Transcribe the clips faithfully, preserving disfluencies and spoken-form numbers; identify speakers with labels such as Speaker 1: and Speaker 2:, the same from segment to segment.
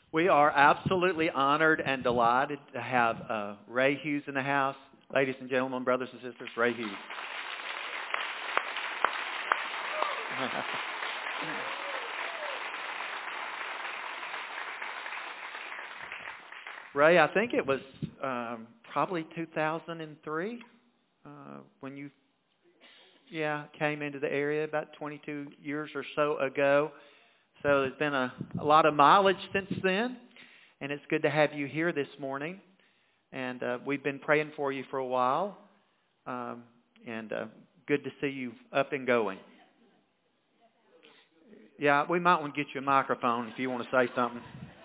Speaker 1: We are absolutely honored and delighted to have uh, Ray Hughes in the house. Ladies and gentlemen, brothers and sisters, Ray Hughes. Ray, I think it was um, probably two thousand three uh, when you, yeah, came into the area about twenty-two years or so ago. So there's been a, a lot of mileage since then, and it's good to have you here this morning. And uh, we've been praying for you for a while, um, and uh, good to see you up and going. Yeah, we might want to get you a microphone if you want to say something.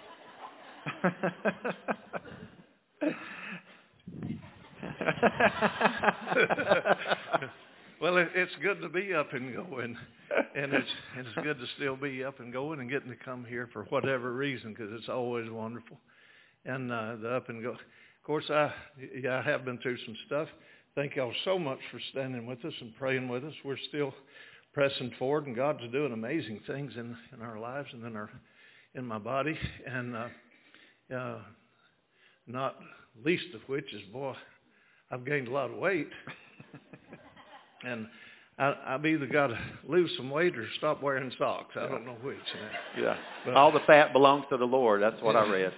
Speaker 2: Well, it, it's good to be up and going, and it's it's good to still be up and going and getting to come here for whatever reason, because it's always wonderful. And uh, the up and go. Of course, I yeah I have been through some stuff. Thank y'all so much for standing with us and praying with us. We're still pressing forward, and God's doing amazing things in, in our lives and in our in my body, and uh, uh, not least of which is, boy, I've gained a lot of weight. And I, I've either got to lose some weight or stop wearing socks. I don't know which. You know.
Speaker 1: Yeah.
Speaker 2: But,
Speaker 1: all the fat belongs to the Lord. That's what
Speaker 2: yeah.
Speaker 1: I read.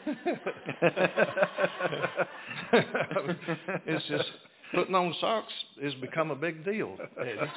Speaker 2: It's just putting on socks has become a big deal, Eddie.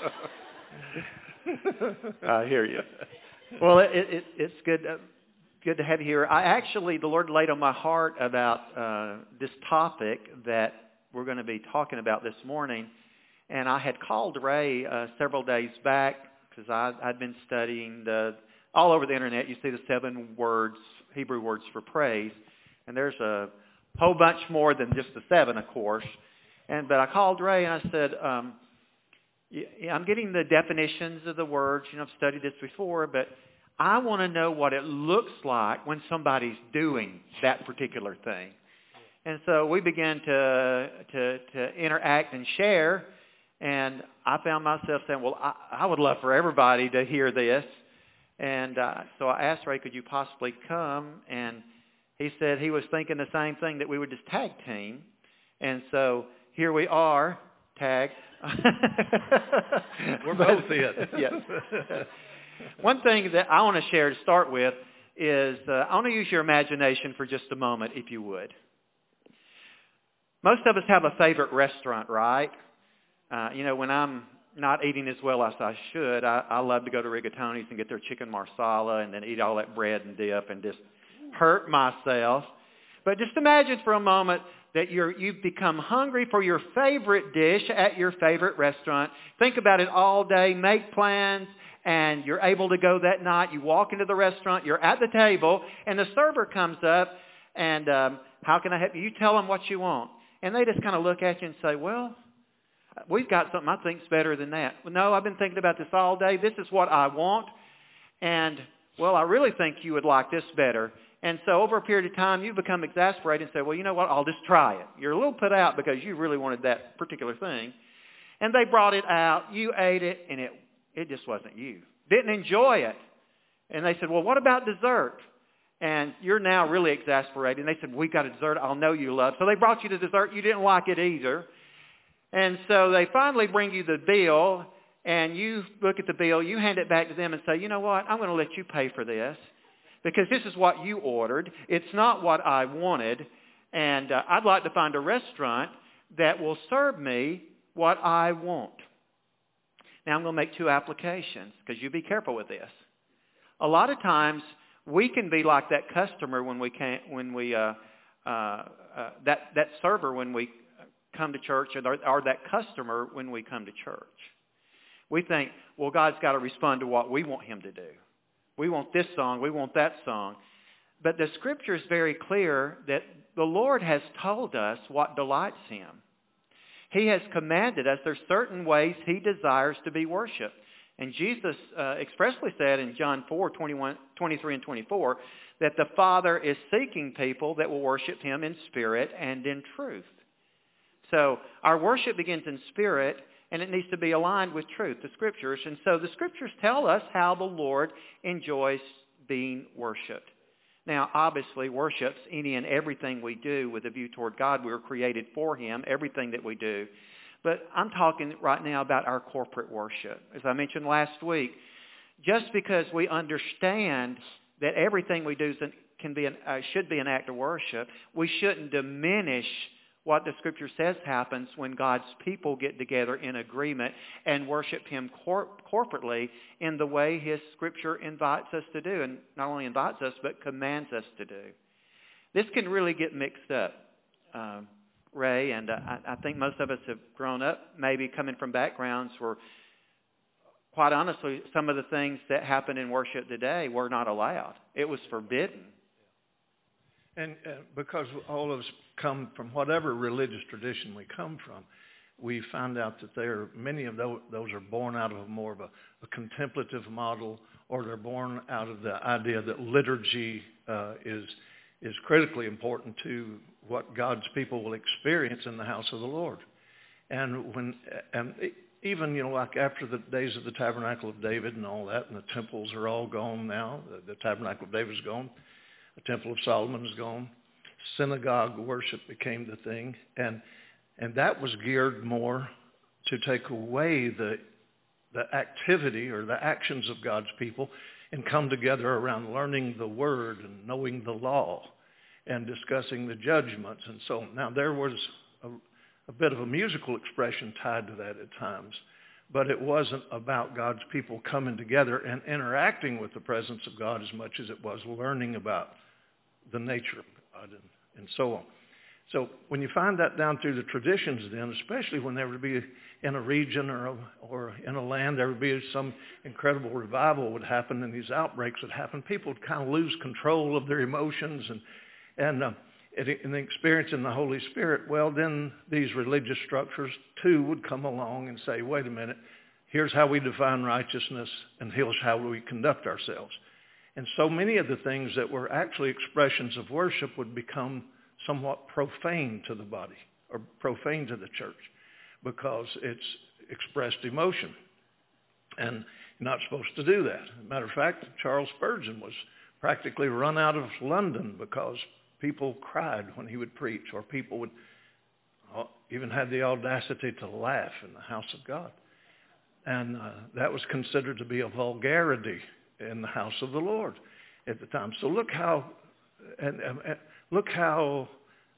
Speaker 1: I hear you. Well, it, it, it's good, uh, good to have you here. I actually, the Lord laid on my heart about uh, this topic that we're going to be talking about this morning. And I had called Ray uh, several days back because I'd been studying the, all over the internet. You see the seven words, Hebrew words for praise. And there's a whole bunch more than just the seven, of course. And But I called Ray and I said, um, yeah, I'm getting the definitions of the words. You know, I've studied this before, but I want to know what it looks like when somebody's doing that particular thing. And so we began to to, to interact and share. And I found myself saying, well, I, I would love for everybody to hear this. And uh, so I asked Ray, could you possibly come? And he said he was thinking the same thing, that we would just tag team. And so here we are, tag.
Speaker 2: We're both it.
Speaker 1: Yes. One thing that I want to share to start with is uh, I want to use your imagination for just a moment, if you would. Most of us have a favorite restaurant, right? Uh, you know, when I'm not eating as well as I should, I, I love to go to Rigatoni's and get their chicken marsala and then eat all that bread and dip and just hurt myself. But just imagine for a moment that you're, you've become hungry for your favorite dish at your favorite restaurant. Think about it all day, make plans, and you're able to go that night. You walk into the restaurant, you're at the table, and the server comes up and, um, how can I help you? You tell them what you want. And they just kind of look at you and say, well, we've got something I think's better than that. Well, no, I've been thinking about this all day. This is what I want. And, well, I really think you would like this better. And so over a period of time, you become exasperated and say, well, you know what, I'll just try it. You're a little put out because you really wanted that particular thing. And they brought it out. You ate it, and it, it just wasn't you. Didn't enjoy it. And they said, well, what about dessert? And you're now really exasperated. And they said, we've got a dessert I'll know you love. So they brought you the dessert. You didn't like it either. And so they finally bring you the bill, and you look at the bill, you hand it back to them and say, you know what, I'm going to let you pay for this because this is what you ordered. It's not what I wanted, and uh, I'd like to find a restaurant that will serve me what I want. Now I'm going to make two applications because you be careful with this. A lot of times we can be like that customer when we can't, when we, uh, uh, uh, that, that server when we come to church, or, or that customer when we come to church. We think, well, God's got to respond to what we want him to do. We want this song, we want that song. But the scripture is very clear that the Lord has told us what delights him. He has commanded us, there's certain ways he desires to be worshipped. And Jesus uh, expressly said in John four, twenty-one, twenty-three and twenty-four, that the Father is seeking people that will worship him in spirit and in truth. So our worship begins in spirit, and it needs to be aligned with truth, the Scriptures. And so the Scriptures tell us how the Lord enjoys being worshipped. Now, obviously, worship's any and everything we do with a view toward God. We were created for Him, everything that we do. But I'm talking right now about our corporate worship. As I mentioned last week, just because we understand that everything we do can be an, uh, should be an act of worship, we shouldn't diminish what the Scripture says happens when God's people get together in agreement and worship Him cor- corporately in the way His Scripture invites us to do, and not only invites us, but commands us to do. This can really get mixed up, um, Ray, and uh, I, I think most of us have grown up maybe coming from backgrounds where, quite honestly, some of the things that happen in worship today were not allowed. It was forbidden.
Speaker 2: And uh, because all of us come from whatever religious tradition we come from, we find out that there are, many of those, those are born out of more of a, a contemplative model, or they're born out of the idea that liturgy uh, is is critically important to what God's people will experience in the house of the Lord. And when and even, you know, like after the days of the Tabernacle of David and all that, and the temples are all gone now, the, the Tabernacle of David is gone, the Temple of Solomon is gone, synagogue worship became the thing, and and that was geared more to take away the the activity or the actions of God's people and come together around learning the Word and knowing the law and discussing the judgments and so on. Now, there was a, a bit of a musical expression tied to that at times, but it wasn't about God's people coming together and interacting with the presence of God as much as it was learning about the nature of God and, and so on. So when you find that down through the traditions then, especially when there would be in a region or, a, or in a land, there would be some incredible revival would happen and these outbreaks would happen, people would kind of lose control of their emotions and, and uh, in the experience in the Holy Spirit. Well, then these religious structures too would come along and say, wait a minute, here's how we define righteousness and here's how we conduct ourselves. And so many of the things that were actually expressions of worship would become somewhat profane to the body or profane to the church because it's expressed emotion. And you're not supposed to do that. As a matter of fact, Charles Spurgeon was practically run out of London because people cried when he would preach, or people would even had the audacity to laugh in the house of God. And uh, that was considered to be a vulgarity in the house of the Lord at the time. So look how and, and, and look how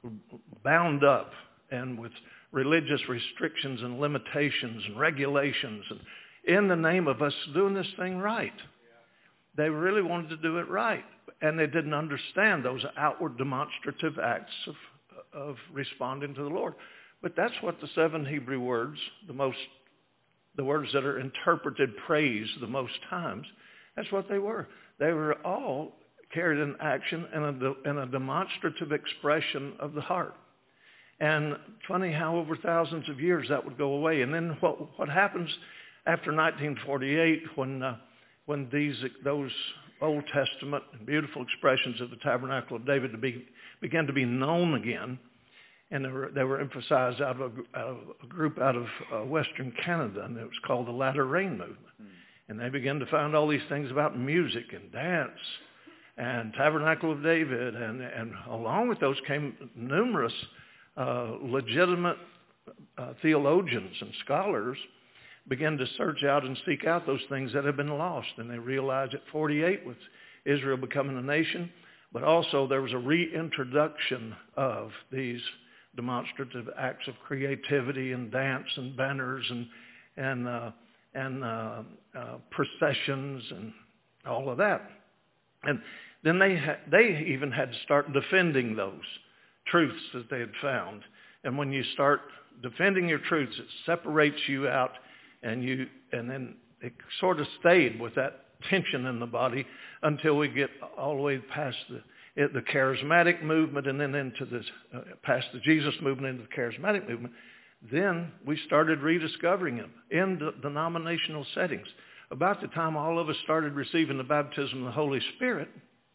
Speaker 2: bound up and with religious restrictions and limitations and regulations and in the name of us doing this thing right. They really wanted to do it right, and they didn't understand those outward demonstrative acts of, of responding to the Lord. But that's what the seven Hebrew words, the most, the words that are interpreted praise the most times, that's what they were. They were all carried in action and a, and a demonstrative expression of the heart. And funny how over thousands of years that would go away. And then what what happens after nineteen forty-eight when uh, when these those Old Testament beautiful expressions of the Tabernacle of David to be, began to be known again, and they were, they were emphasized out of a, out of a group out of uh, Western Canada, and it was called the Latter Rain Movement. Mm. And they began to find all these things about music and dance and Tabernacle of David, and, and along with those came numerous uh, legitimate uh, theologians and scholars began to search out and seek out those things that had been lost. And they realized at forty-eight, with Israel becoming a nation, but also there was a reintroduction of these demonstrative acts of creativity and dance and banners and and uh, and uh, uh, processions and all of that. And then they ha- they even had to start defending those truths that they had found. And when you start defending your truths, it separates you out, and you and then it sort of stayed with that tension in the body until we get all the way past the the charismatic movement, and then into this uh, past the Jesus movement into the charismatic movement. Then we started rediscovering them in the denominational settings. About the time all of us started receiving the baptism of the Holy Spirit,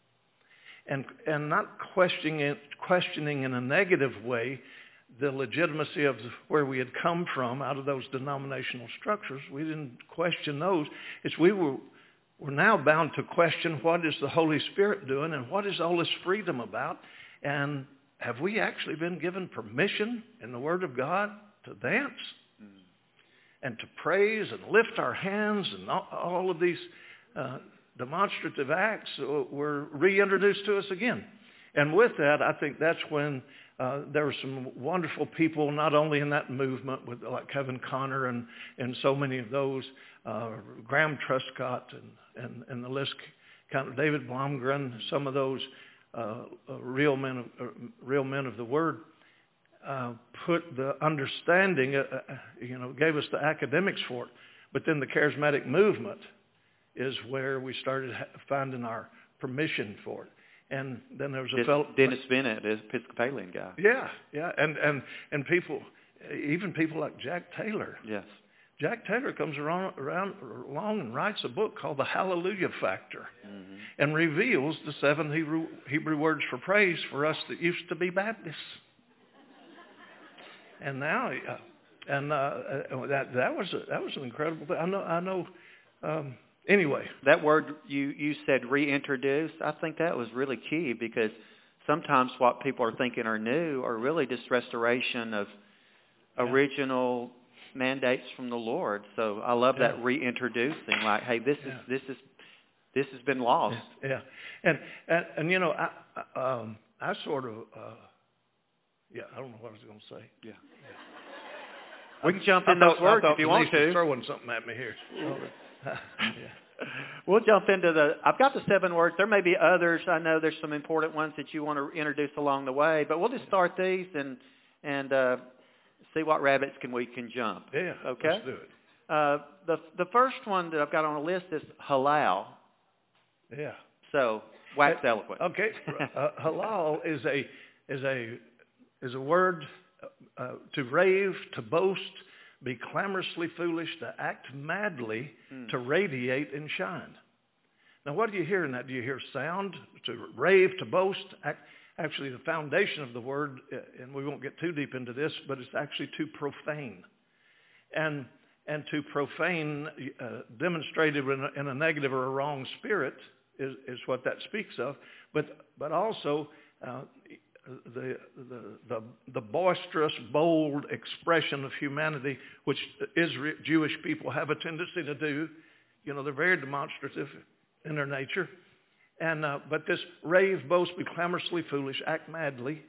Speaker 2: and and not questioning it, questioning in a negative way the legitimacy of where we had come from out of those denominational structures. We didn't question those. It's we were we're now bound to question what is the Holy Spirit doing and what is all this freedom about. And have we actually been given permission in the Word of God to dance mm. and to praise and lift our hands and all, all of these uh, demonstrative acts were reintroduced to us again. And with that, I think that's when uh, there were some wonderful people, not only in that movement, with like Kevin Conner and, and so many of those, uh, Graham Truscott and, and, and the list, kind of David Blomgren, some of those uh, uh, real men of uh, real men of the Word, uh, put the understanding, uh, uh, you know, gave us the academics for it. But then the charismatic movement is where we started finding our permission for it. And then there was a fellow,
Speaker 1: Dennis Bennett, the Episcopalian guy.
Speaker 2: Yeah, yeah, and and and people, even people like Jack Taylor.
Speaker 1: Yes.
Speaker 2: Jack Taylor comes around, around along and writes a book called The Hallelujah Factor, mm-hmm. and reveals the seven Hebrew, Hebrew words for praise for us that used to be Baptists. And now, uh, and uh, that that was a, that was an incredible thing. I know, I know. Um, Anyway.
Speaker 1: That word you, you said reintroduce, I think that was really key, because sometimes what people are thinking are new are really just restoration of yeah. original mandates from the Lord. So I love yeah. that reintroducing, like, hey, this yeah. is this is this has been lost.
Speaker 2: Yeah, yeah. And, and and you know, I um, I sort of uh, yeah, I don't know what I was going to say.
Speaker 1: Yeah. yeah. We can jump in those words if you want to.
Speaker 2: Throwing something at me here.
Speaker 1: yeah. We'll jump into the, I've got the seven words. There may be others. I know there's some important ones that you want to introduce along the way, but we'll just start these and and uh, see what rabbits can we can jump.
Speaker 2: Yeah,
Speaker 1: okay?
Speaker 2: Let's do it.
Speaker 1: Uh, the the first one that I've got on the list is halal.
Speaker 2: Yeah.
Speaker 1: So wax
Speaker 2: uh,
Speaker 1: eloquent.
Speaker 2: Okay. uh, halal is a is a is a word uh, to rave, to boast, be clamorously foolish, to act madly, mm. to radiate and shine. Now, what do you hear in that? Do you hear sound, to rave, to boast? Actually, the foundation of the word, and we won't get too deep into this, but it's actually to profane. And and to profane, uh, demonstrated in a, in a negative or a wrong spirit, is, is what that speaks of. But but also uh, the, the the the boisterous, bold expression of humanity, which Israel, Jewish people have a tendency to do. You know, they're very demonstrative in their nature. And uh, but this rave, boast, be clamorously foolish, act madly.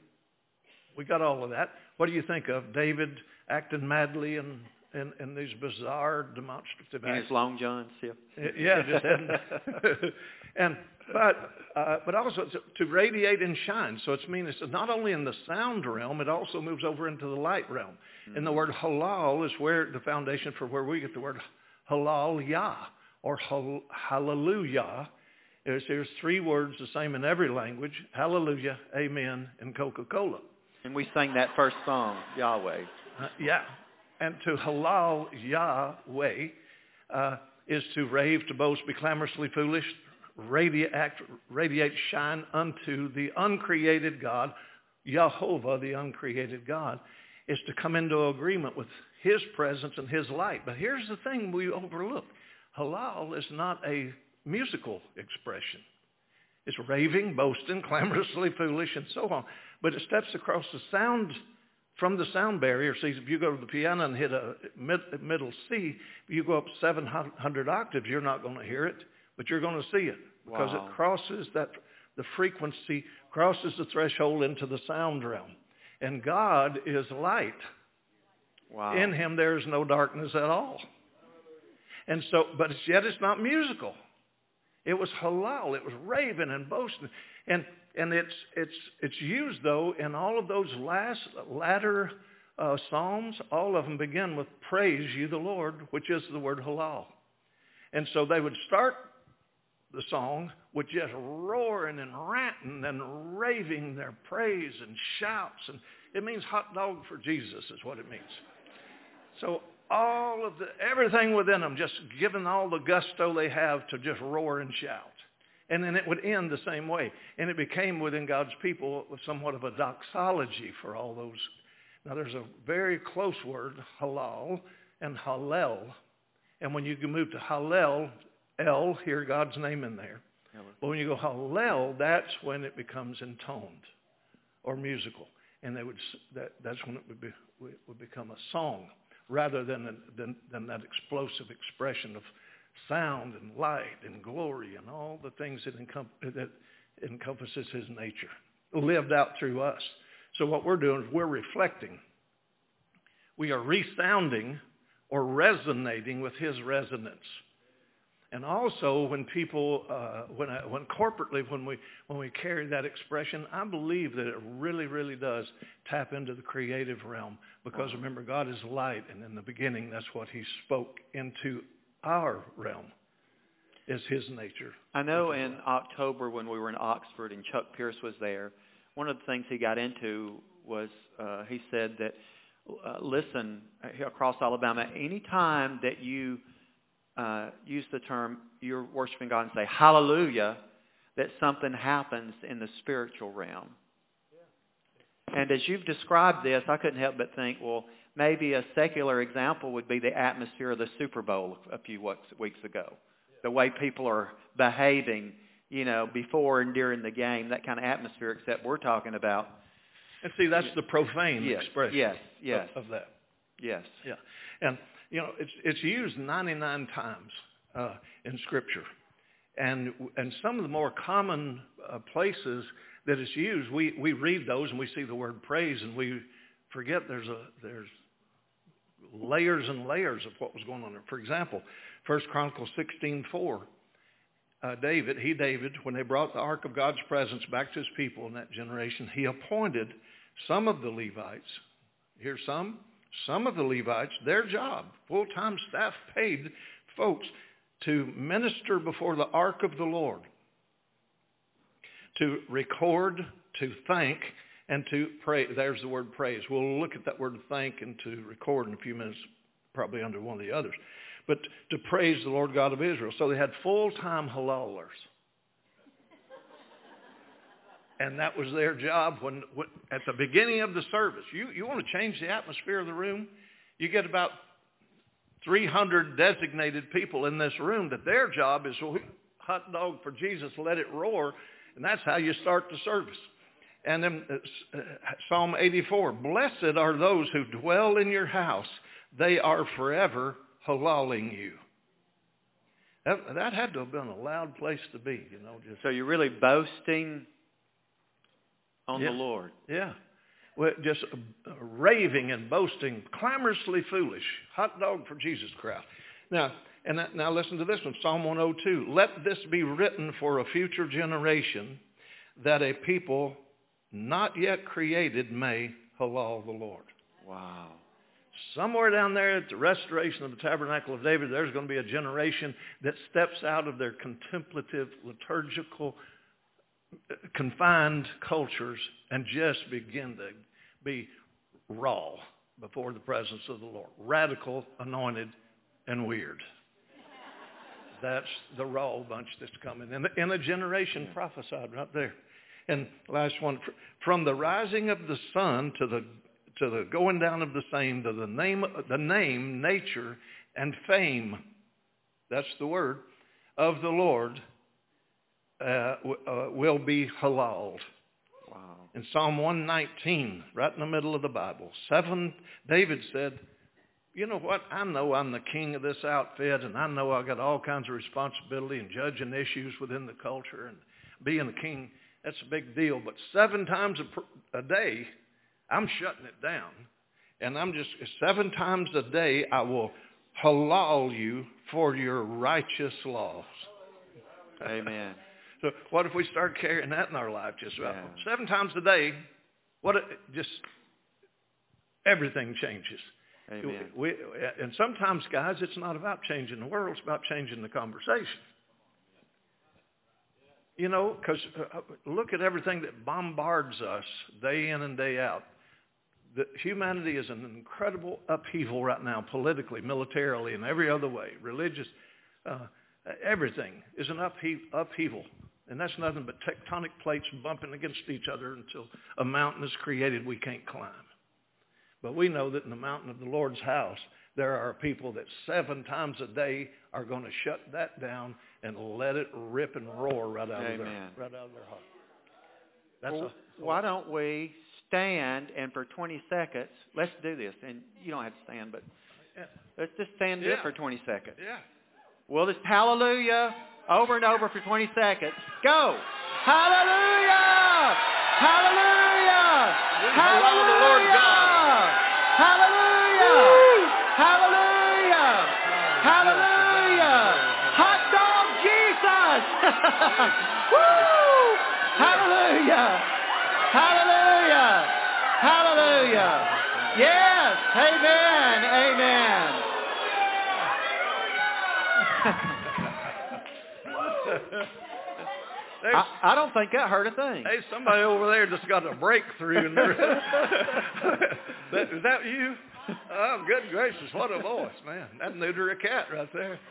Speaker 2: We got all of that. What do you think of David acting madly and in, in these bizarre demonstrative acts?
Speaker 1: In his long johns, yeah.
Speaker 2: Yeah, just hadn't. and but uh, but also to, to radiate and shine. So it's mean it's not only in the sound realm, it also moves over into the light realm. Mm-hmm. And the word halal is where the foundation for where we get the word halal yah or hal- hallelujah. There's, there's three words the same in every language: hallelujah, amen, and Coca-Cola.
Speaker 1: And we sang that first song, Yahweh.
Speaker 2: Uh, yeah. And to halal Yahweh uh, is to rave, to boast, be clamorously foolish, radiate, act, radiate, shine unto the uncreated God. Yehovah, the uncreated God, is to come into agreement with His presence and His light. But here's the thing we overlook. Halal is not a musical expression. It's raving, boasting, clamorously foolish, and so on. But it steps across the sound, from the sound barrier. See, if you go to the piano and hit a mid, middle C, if you go up seven hundred octaves, you're not going to hear it, but you're going to see it. Because wow. It crosses that, the frequency, crosses the threshold into the sound realm. And God is light.
Speaker 1: Wow.
Speaker 2: In Him there is no darkness at all. And so, but it's, yet it's not musical. It was halal. It was raving and boasting. And and it's it's it's used, though, in all of those last latter uh, psalms. All of them begin with praise ye the Lord, which is the word halal. And so they would start the song with just roaring and ranting and raving their praise and shouts. And it means hot dog for Jesus is what it means. So all of the, everything within them, just giving all the gusto they have to just roar and shout. And then it would end the same way. And it became within God's people somewhat of a doxology for all those. Now there's a very close word, halal and hallel. And when you can move to hallel, El, hear God's name in there. But when you go Hallel, that's when it becomes intoned or musical. And they would that, that's when it would, be, would become a song rather than, than, than that explosive expression of sound and light and glory and all the things that, encom- that encompasses his nature, lived out through us. So what we're doing is we're reflecting. We are resounding or resonating with his resonance. And also, when people, uh, when, I, when corporately, when we when we carry that expression, I believe that it really, really does tap into the creative realm. Because remember, God is light, and in the beginning, that's what He spoke into our realm, is His nature.
Speaker 1: I know in October when we were in Oxford and Chuck Pierce was there, one of the things he got into was uh, he said that, uh, listen, across Alabama, any time that you Uh, use the term, you're worshiping God and say, hallelujah, that something happens in the spiritual realm. Yeah. And as you've described this, I couldn't help but think, well, maybe a secular example would be the atmosphere of the Super Bowl a few weeks ago. Yeah. The way people are behaving, you know, before and during the game, that kind of atmosphere, except we're talking about.
Speaker 2: And see, that's the profane
Speaker 1: yes,
Speaker 2: expression
Speaker 1: yes, yes.
Speaker 2: Of, of that.
Speaker 1: Yes.
Speaker 2: Yeah. And you know, it's it's used ninety-nine times uh, in Scripture, and and some of the more common uh, places that it's used, we, we read those and we see the word praise, and we forget there's a there's layers and layers of what was going on there. For example, First Chronicles sixteen four, uh, David, he David, when they brought the ark of God's presence back to his people in that generation, he appointed some of the Levites. Here's some. Some of the Levites, their job, full-time staff paid folks to minister before the ark of the Lord, to record, to thank, and to pray. There's the word praise. We'll look at that word thank and to record in a few minutes, probably under one of the others. But to praise the Lord God of Israel. So they had full-time halalers. And that was their job when, when at the beginning of the service. You, you want to change the atmosphere of the room? You get about three hundred designated people in this room that their job is, well, hot dog for Jesus, let it roar. And that's how you start the service. And then uh, Psalm eighty-four, blessed are those who dwell in your house. They are forever halaling you. That, that had to have been a loud place to be, you know. Just,
Speaker 1: so you're really boasting on
Speaker 2: yeah,
Speaker 1: the Lord.
Speaker 2: Yeah. Well, just uh, raving and boasting, clamorously foolish. Hot dog for Jesus crowd. Now, and that, now listen to this one, Psalm one oh two. Let this be written for a future generation, that a people not yet created may halal the Lord.
Speaker 1: Wow.
Speaker 2: Somewhere down there at the restoration of the Tabernacle of David, there's going to be a generation that steps out of their contemplative, liturgical, confined cultures and just begin to be raw before the presence of the Lord. Radical, anointed, and weird. That's the raw bunch that's coming. In, in a generation yeah. prophesied right there. And last one, from the rising of the sun to the to the going down of the same, to the name, the name, nature, and fame, that's the word, of the Lord, Uh, uh, will be halaled. Wow. In Psalm one nineteen, right in the middle of the Bible, seven, David said, you know what, I know I'm the king of this outfit, and I know I've got all kinds of responsibility and judging issues within the culture, and being the king, that's a big deal. But seven times a, a day, I'm shutting it down. And I'm just, seven times a day, I will halal you for your righteous laws.
Speaker 1: Amen.
Speaker 2: So what if we start carrying that in our life just about
Speaker 1: yeah.
Speaker 2: seven times a day? What it, just everything changes.
Speaker 1: Amen.
Speaker 2: We, and sometimes, guys, it's not about changing the world; it's about changing the conversation. You know, because uh, look at everything that bombards us day in and day out. The, humanity is in an incredible upheaval right now, politically, militarily, and every other way. Religious, uh, everything is an uphe- upheaval. And that's nothing but tectonic plates bumping against each other until a mountain is created we can't climb. But we know that in the mountain of the Lord's house, there are people that seven times a day are going to shut that down and let it rip and roar right out
Speaker 1: Amen.
Speaker 2: of their right out of their heart. That's
Speaker 1: well,
Speaker 2: a,
Speaker 1: why don't we stand and for twenty seconds, let's do this. And you don't have to stand, but
Speaker 2: yeah.
Speaker 1: let's just stand
Speaker 2: Yeah.
Speaker 1: it for twenty seconds.
Speaker 2: Yeah.
Speaker 1: We'll just hallelujah over and over for twenty seconds. Go! Hallelujah! Hallelujah!
Speaker 2: Allow the Lord God.
Speaker 1: Hallelujah! Hallelujah! Hallelujah! Hot dog Jesus! Woo! Hallelujah! Hallelujah! Hallelujah! Yes! Amen! Amen! I, I don't think that hurt a thing.
Speaker 2: Hey, somebody over there just got a breakthrough. In their that, is that you? Oh, good gracious, what a voice, man. That'd neuter a cat right there.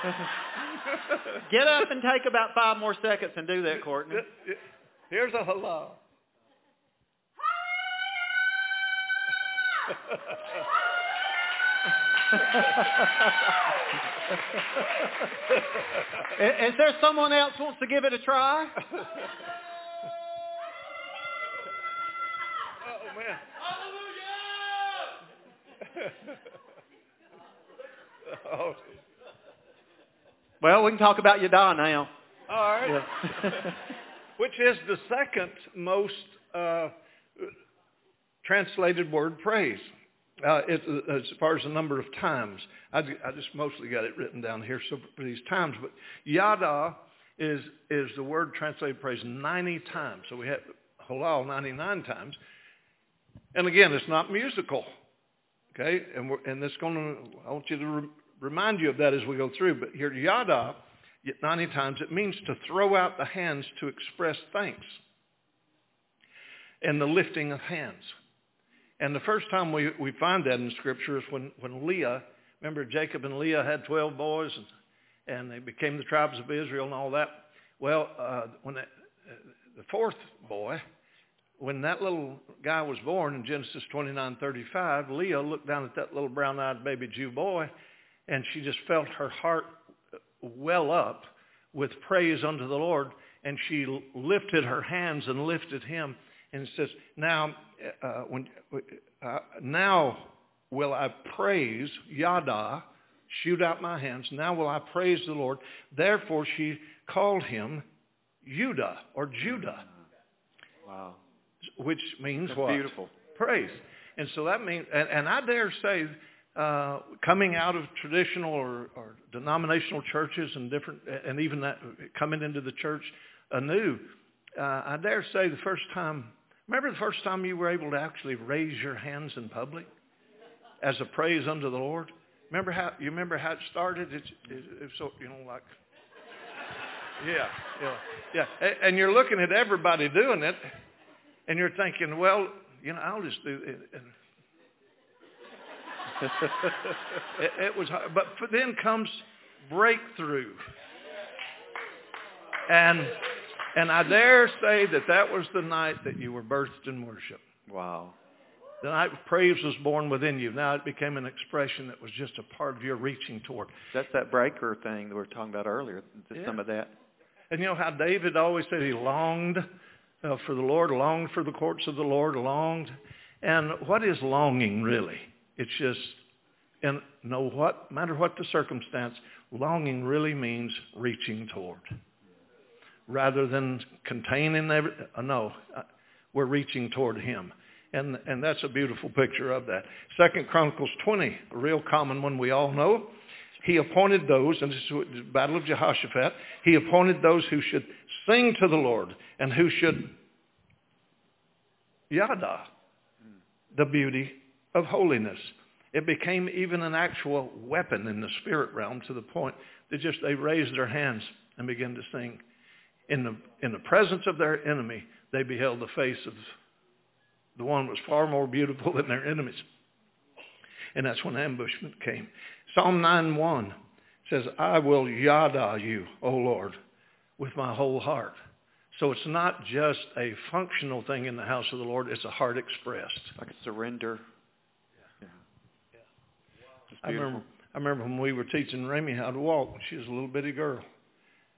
Speaker 1: Get up and take about five more seconds and do that, Courtney.
Speaker 2: Here's a hello.
Speaker 1: Is there someone else wants to give it a try?
Speaker 2: Oh, man. Oh.
Speaker 1: Well, we can talk about Yada now.
Speaker 2: All right. Yeah. Which is the second most uh, translated word, praise. Uh, it, as far as the number of times. I, I just mostly got it written down here so for these times. But Yada is is the word translated praise ninety times. So we have halal ninety-nine times. And again, it's not musical. Okay? And we're, and it's going to, I want you to re- remind you of that as we go through. But here, Yada, ninety times, it means to throw out the hands to express thanks. And the lifting of hands. And the first time we, we find that in Scripture is when, when Leah, remember Jacob and Leah had twelve boys and, and they became the tribes of Israel and all that. Well, uh, when that, uh, the fourth boy, when that little guy was born in Genesis twenty-nine thirty-five, Leah looked down at that little brown-eyed baby Jew boy and she just felt her heart well up with praise unto the Lord, and she lifted her hands and lifted him. And it says, now, uh, when, uh, now will I praise, Yada, shoot out my hands, now will I praise the Lord. Therefore she called him Judah, or Judah.
Speaker 1: Wow.
Speaker 2: Which means
Speaker 1: That's
Speaker 2: what?
Speaker 1: Beautiful.
Speaker 2: Praise. And so that means, and, and I dare say, uh, coming out of traditional or, or denominational churches and different, and even that coming into the church anew, uh, I dare say the first time, remember the first time you were able to actually raise your hands in public as a praise unto the Lord? Remember how, you remember how it started? It's, it's so, you know, like, yeah, yeah, yeah. And you're looking at everybody doing it, and you're thinking, well, you know, I'll just do it. And it, it was hard. But then comes breakthrough. And and I dare say that that was the night that you were birthed in worship.
Speaker 1: Wow.
Speaker 2: The night praise was born within you. Now it became an expression that was just a part of your reaching toward.
Speaker 1: That's that breaker thing that we were talking about earlier.
Speaker 2: Yeah.
Speaker 1: Some of that.
Speaker 2: And you know how David always said he longed uh, for the Lord, longed for the courts of the Lord, longed. And what is longing really? It's just, and no what, matter what the circumstance, longing really means reaching toward. Rather than containing every, uh, no, uh, we're reaching toward him. And and that's a beautiful picture of that. Second Chronicles twenty, a real common one we all know. He appointed those, and this is the Battle of Jehoshaphat, he appointed those who should sing to the Lord and who should yada, the beauty of holiness. It became even an actual weapon in the spirit realm to the point that just they raised their hands and began to sing. In the in the presence of their enemy, they beheld the face of the one who was far more beautiful than their enemies. And that's when ambushment came. Psalm nine one says, I will yada you, O Lord, with my whole heart. So it's not just a functional thing in the house of the Lord, it's a heart expressed.
Speaker 1: Like a surrender. Yeah.
Speaker 2: Yeah.
Speaker 1: It's
Speaker 2: I remember, I remember when we were teaching Remy how to walk when she was a little bitty girl.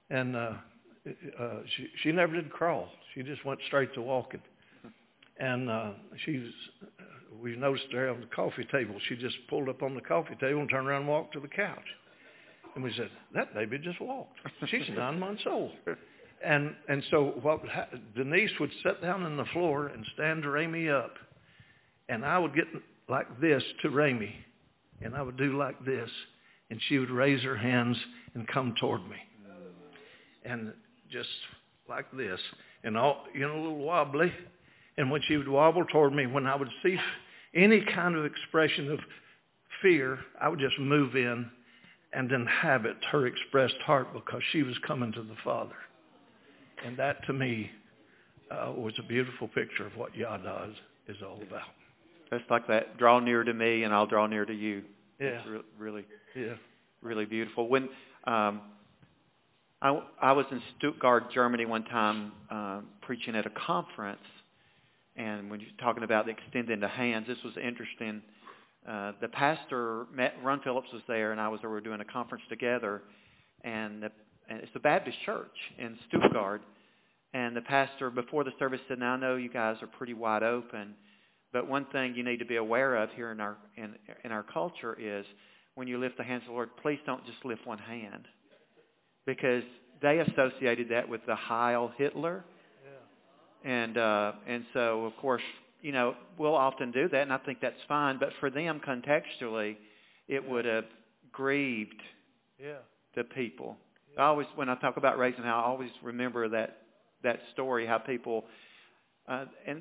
Speaker 2: And uh, uh, she, she never did crawl. She just went straight to walking. And uh, she was, we noticed her on the coffee table. She just pulled up on the coffee table and turned around and walked to the couch. And we said, that baby just walked. She's nine months old. And and so what would ha- Denise would sit down on the floor and stand Ramey up. And I would get like this to Ramey. And I would do like this. And she would raise her hands and come toward me. And just like this. And all, you know, a little wobbly. And when she would wobble toward me, when I would see any kind of expression of fear, I would just move in and inhabit her expressed heart because she was coming to the Father. And that, to me, uh, was a beautiful picture of what Yada is, is all about.
Speaker 1: It's like that, draw near to me and I'll draw near to you.
Speaker 2: Yeah.
Speaker 1: It's re- really,
Speaker 2: yeah.
Speaker 1: really beautiful. When um, I, I was in Stuttgart, Germany one time uh, preaching at a conference, and when you're talking about the extending the hands, this was interesting. Uh, the pastor, Matt, Ron Phillips, was there, and I was there. We were doing a conference together, and, the, and it's a Baptist church in Stuttgart. And the pastor, before the service, said, "Now I know you guys are pretty wide open, but one thing you need to be aware of here in our in, in our culture is when you lift the hands of the Lord, please don't just lift one hand, because they associated that with the Heil Hitler." And uh, and so, of course, you know, we'll often do that, and I think that's fine. But for them, contextually, it would have grieved
Speaker 2: yeah.
Speaker 1: the people.
Speaker 2: Yeah.
Speaker 1: I always, when I talk about raising hell, I always remember that that story, how people, uh, and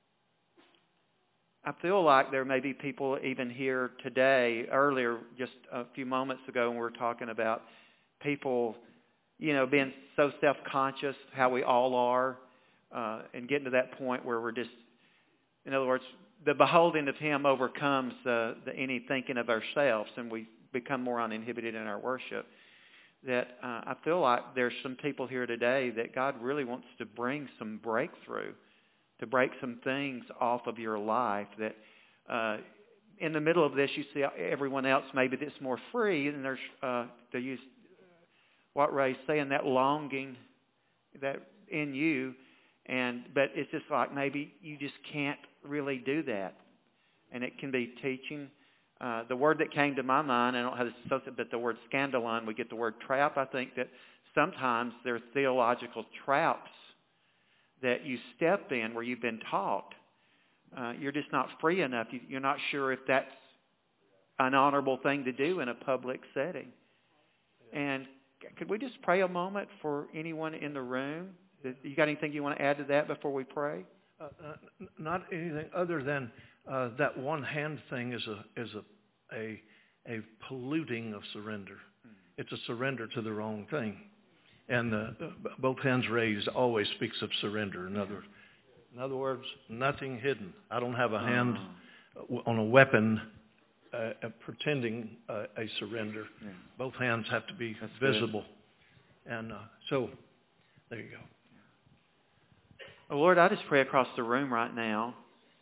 Speaker 1: I feel like there may be people even here today, earlier, just a few moments ago, when we were talking about people, you know, being so self-conscious, how we all are. Uh, and getting to that point where we're just, in other words, the beholding of Him overcomes uh, the, any thinking of ourselves, and we become more uninhibited in our worship. That uh, I feel like there's some people here today that God really wants to bring some breakthrough, to break some things off of your life. That uh, in the middle of this, you see everyone else maybe that's more free, and there's uh, to use what Ray's saying, that longing that in you. And but it's just like maybe you just can't really do that. And it can be teaching. Uh, the word that came to my mind, I don't have this associated, but the word scandalon, we get the word trap. I think that sometimes there are theological traps that you step in where you've been taught. Uh, you're just not free enough. You, you're not sure if that's an honorable thing to do in a public setting. And could we just pray a moment for anyone in the room? You got anything you want to add to that before we pray?
Speaker 2: Uh, uh, not anything other than uh, that one hand thing is a is a a, a polluting of surrender. Mm. It's a surrender to the wrong thing, and uh, both hands raised always speaks of surrender. In other in other words, nothing hidden. I don't have a hand uh, on a weapon uh, uh, pretending uh, a surrender. Yeah. Both hands have to be That's visible, good. and uh, so there you go.
Speaker 1: Oh, Lord, I just pray across the room right now.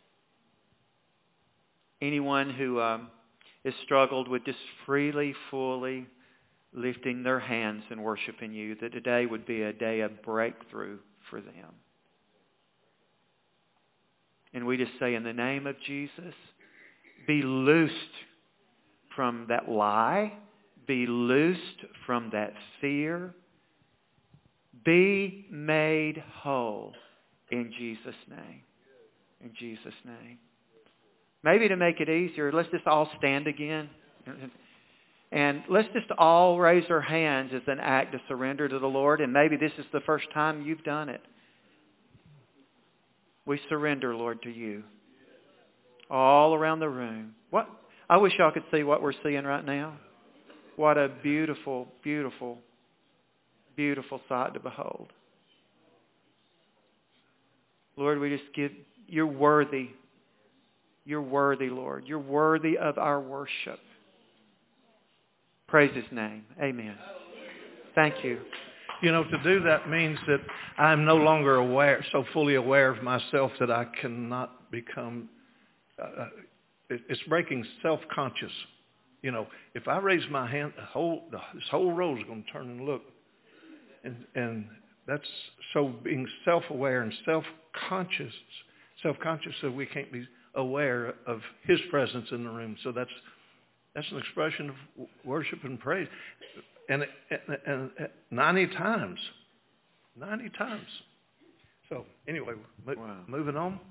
Speaker 1: Anyone who um, has struggled with just freely, fully lifting their hands and worshiping you, that today would be a day of breakthrough for them. And we just say, in the name of Jesus, be loosed from that lie, be loosed from that fear, be made whole. In Jesus' name. In Jesus' name. Maybe to make it easier, let's just all stand again. And let's just all raise our hands as an act of surrender to the Lord. And maybe this is the first time you've done it. We surrender, Lord, to you. All around the room. What? I wish y'all could see what we're seeing right now. What a beautiful, beautiful, beautiful sight to behold. Lord, we just give, you're worthy. You're worthy, Lord. You're worthy of our worship. Praise His name. Amen. Thank you.
Speaker 2: You know, to do that means that I'm no longer aware, so fully aware of myself that I cannot become, uh, it, it's breaking self-conscious. You know, if I raise my hand, the whole, the, this whole row is going to turn and look. and, and that's so being self-aware and self-conscious, self-conscious so we can't be aware of his presence in the room. So that's that's an expression of worship and praise. And, and, and ninety times, ninety times. So anyway, mo-
Speaker 1: Wow.
Speaker 2: moving on.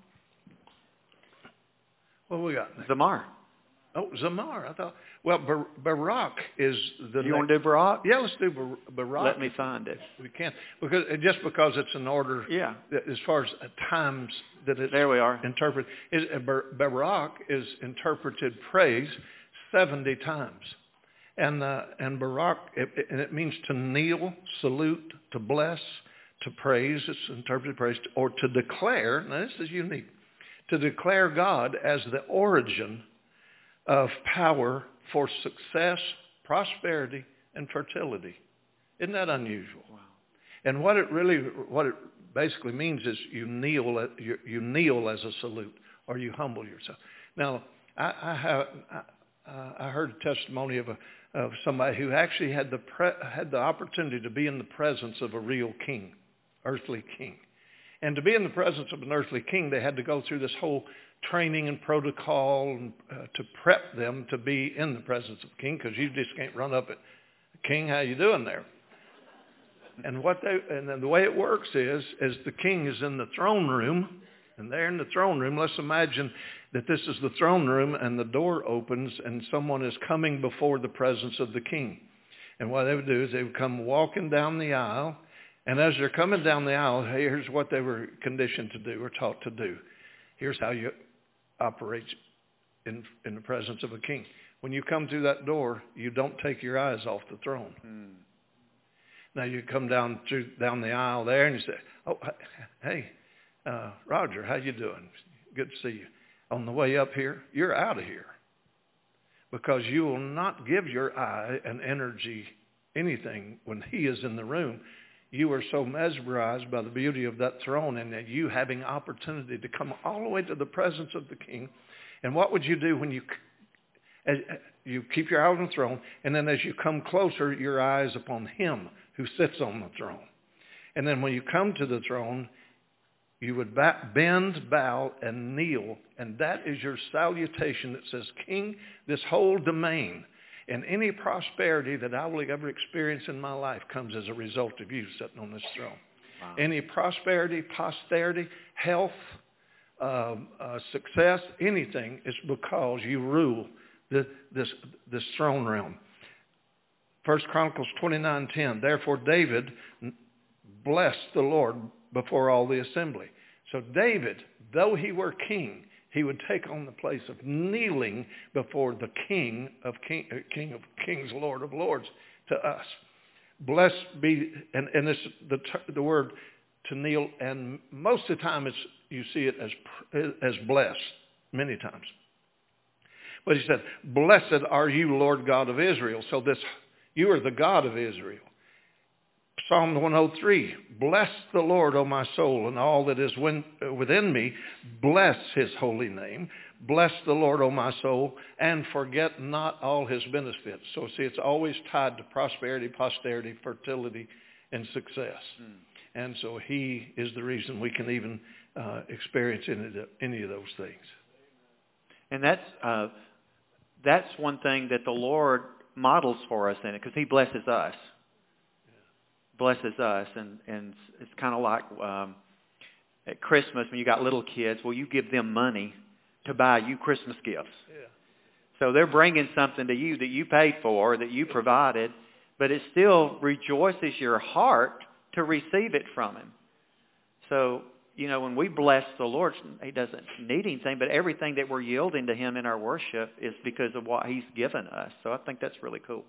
Speaker 2: What we got next?
Speaker 1: Zamar.
Speaker 2: Oh, Zamar. I thought, well, Bar- Barak is the
Speaker 1: You
Speaker 2: next.
Speaker 1: want to do Barak?
Speaker 2: Yeah, let's do Bar- Barak.
Speaker 1: Let me find it.
Speaker 2: We can. Because, just because it's an order,
Speaker 1: Yeah.
Speaker 2: as far as times that it's
Speaker 1: There we are.
Speaker 2: interpreted. Is, uh, Bar- Barak is interpreted praise seventy times. And, uh, and Barak, it, it, and it means to kneel, salute, to bless, to praise. It's interpreted praise, or to declare. Now, this is unique. To declare God as the origin of power for success, prosperity, and fertility. Isn't that unusual?
Speaker 1: Wow.
Speaker 2: And what it really, what it basically means is you kneel, you, you kneel as a salute, or you humble yourself. Now, I, I have, I, I heard a testimony of a of somebody who actually had the pre, had the opportunity to be in the presence of a real king, earthly king. And to be in the presence of an earthly king, they had to go through this whole training and protocol and, uh, to prep them to be in the presence of a king, because you just can't run up at, King, how you doing there? And what they and then the way it works is, is the king is in the throne room, and there in the throne room, let's imagine that this is the throne room, and the door opens, and someone is coming before the presence of the king. And what they would do is they would come walking down the aisle. And as they're coming down the aisle, here's what they were conditioned to do or taught to do. Here's how you operate in, in the presence of a king. When you come through that door, you don't take your eyes off the throne. Mm. Now you come down through down the aisle there and you say, oh, hey, uh, Roger, how you doing? Good to see you. On the way up here, you're out of here. Because you will not give your eye and energy anything when he is in the room. You are so mesmerized by the beauty of that throne, and that you having opportunity to come all the way to the presence of the king. And what would you do when you as, you keep your eye on the throne, and then as you come closer, your eye is upon him who sits on the throne. And then when you come to the throne, you would bend, bow, and kneel, and that is your salutation that says, King, this whole domain and any prosperity that I will ever experience in my life comes as a result of you sitting on this throne. Wow. Any prosperity, posterity, health, uh, uh, success, anything is because you rule the, this, this throne realm. First Chronicles twenty-nine ten. Therefore David blessed the Lord before all the assembly. So David, though he were king, he would take on the place of kneeling before the King of King, uh, King of Kings, Lord of Lords, to us. Blessed be, and, and this the the word to kneel, and most of the time it's you see it as as blessed, many times. But he said, "Blessed are you, Lord God of Israel." So this, you are the God of Israel. Psalm one oh three, bless the Lord, O my soul, and all that is within me. Bless his holy name. Bless the Lord, O my soul, and forget not all his benefits. So see, it's always tied to prosperity, posterity, fertility, and success. Mm. And so he is the reason we can even uh, experience any of, the, any of those things.
Speaker 1: And that's, uh, that's one thing that the Lord models for us in it, because he blesses us. blesses us, and, and it's kind of like um, at Christmas when you got little kids, well, you give them money to buy you Christmas gifts. Yeah. So they're bringing something to you that you paid for, that you provided, but it still rejoices your heart to receive it from him. So, you know, when we bless the Lord, he doesn't need anything, but everything that we're yielding to him in our worship is because of what he's given us. So I think that's really cool.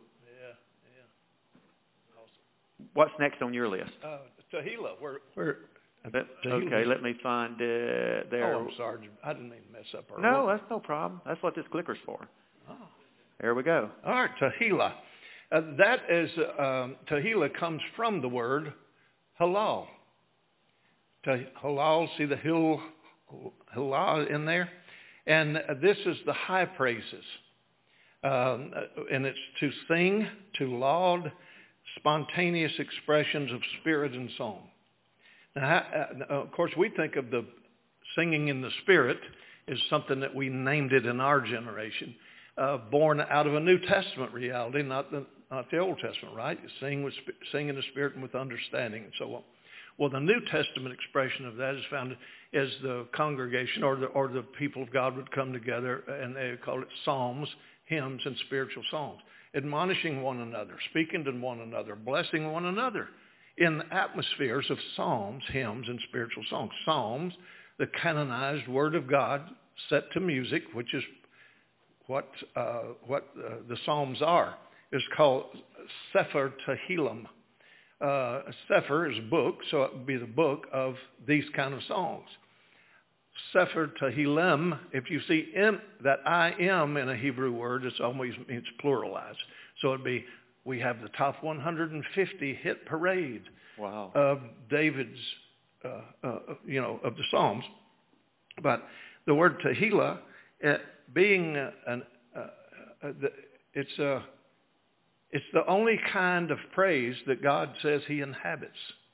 Speaker 1: What's next on your list?
Speaker 2: Uh, Tehillah. We're, we're,
Speaker 1: but, okay, let me find it there.
Speaker 2: Oh, I'm sorry. I didn't mean to mess up our
Speaker 1: No,
Speaker 2: order.
Speaker 1: That's no problem. That's what this clicker's for.
Speaker 2: Oh.
Speaker 1: There we go.
Speaker 2: All right, Tehillah. Uh, that is, um, Tehillah comes from the word halal. Te- halal, see the hill, halal in there? And uh, this is the high praises. Um, and it's to sing, to laud, spontaneous expressions of spirit and song. Now, of course, we think of the singing in the Spirit as something that we named it in our generation, uh, born out of a New Testament reality, not the not the Old Testament, right? You sing with sing in the Spirit and with understanding and so on. Well, the New Testament expression of that is found as the congregation or the or the people of God would come together, and they call it psalms, hymns, and spiritual songs, admonishing one another, speaking to one another, blessing one another in atmospheres of psalms, hymns, and spiritual songs. Psalms, the canonized Word of God set to music, which is what uh, what uh, the Psalms are, is called Sefer Tehillim. Uh, Sefer is book, so it would be the book of these kind of songs. Sefer Tehillim, if you see im, that I am in a Hebrew word, it's always it's pluralized. So it'd be, we have the top one hundred fifty hit parade
Speaker 1: wow.
Speaker 2: of David's, uh, uh, you know, of the Psalms. But the word Tehillah, uh, being uh, an, uh, uh, the, it's a uh, It's the only kind of praise that God says he inhabits.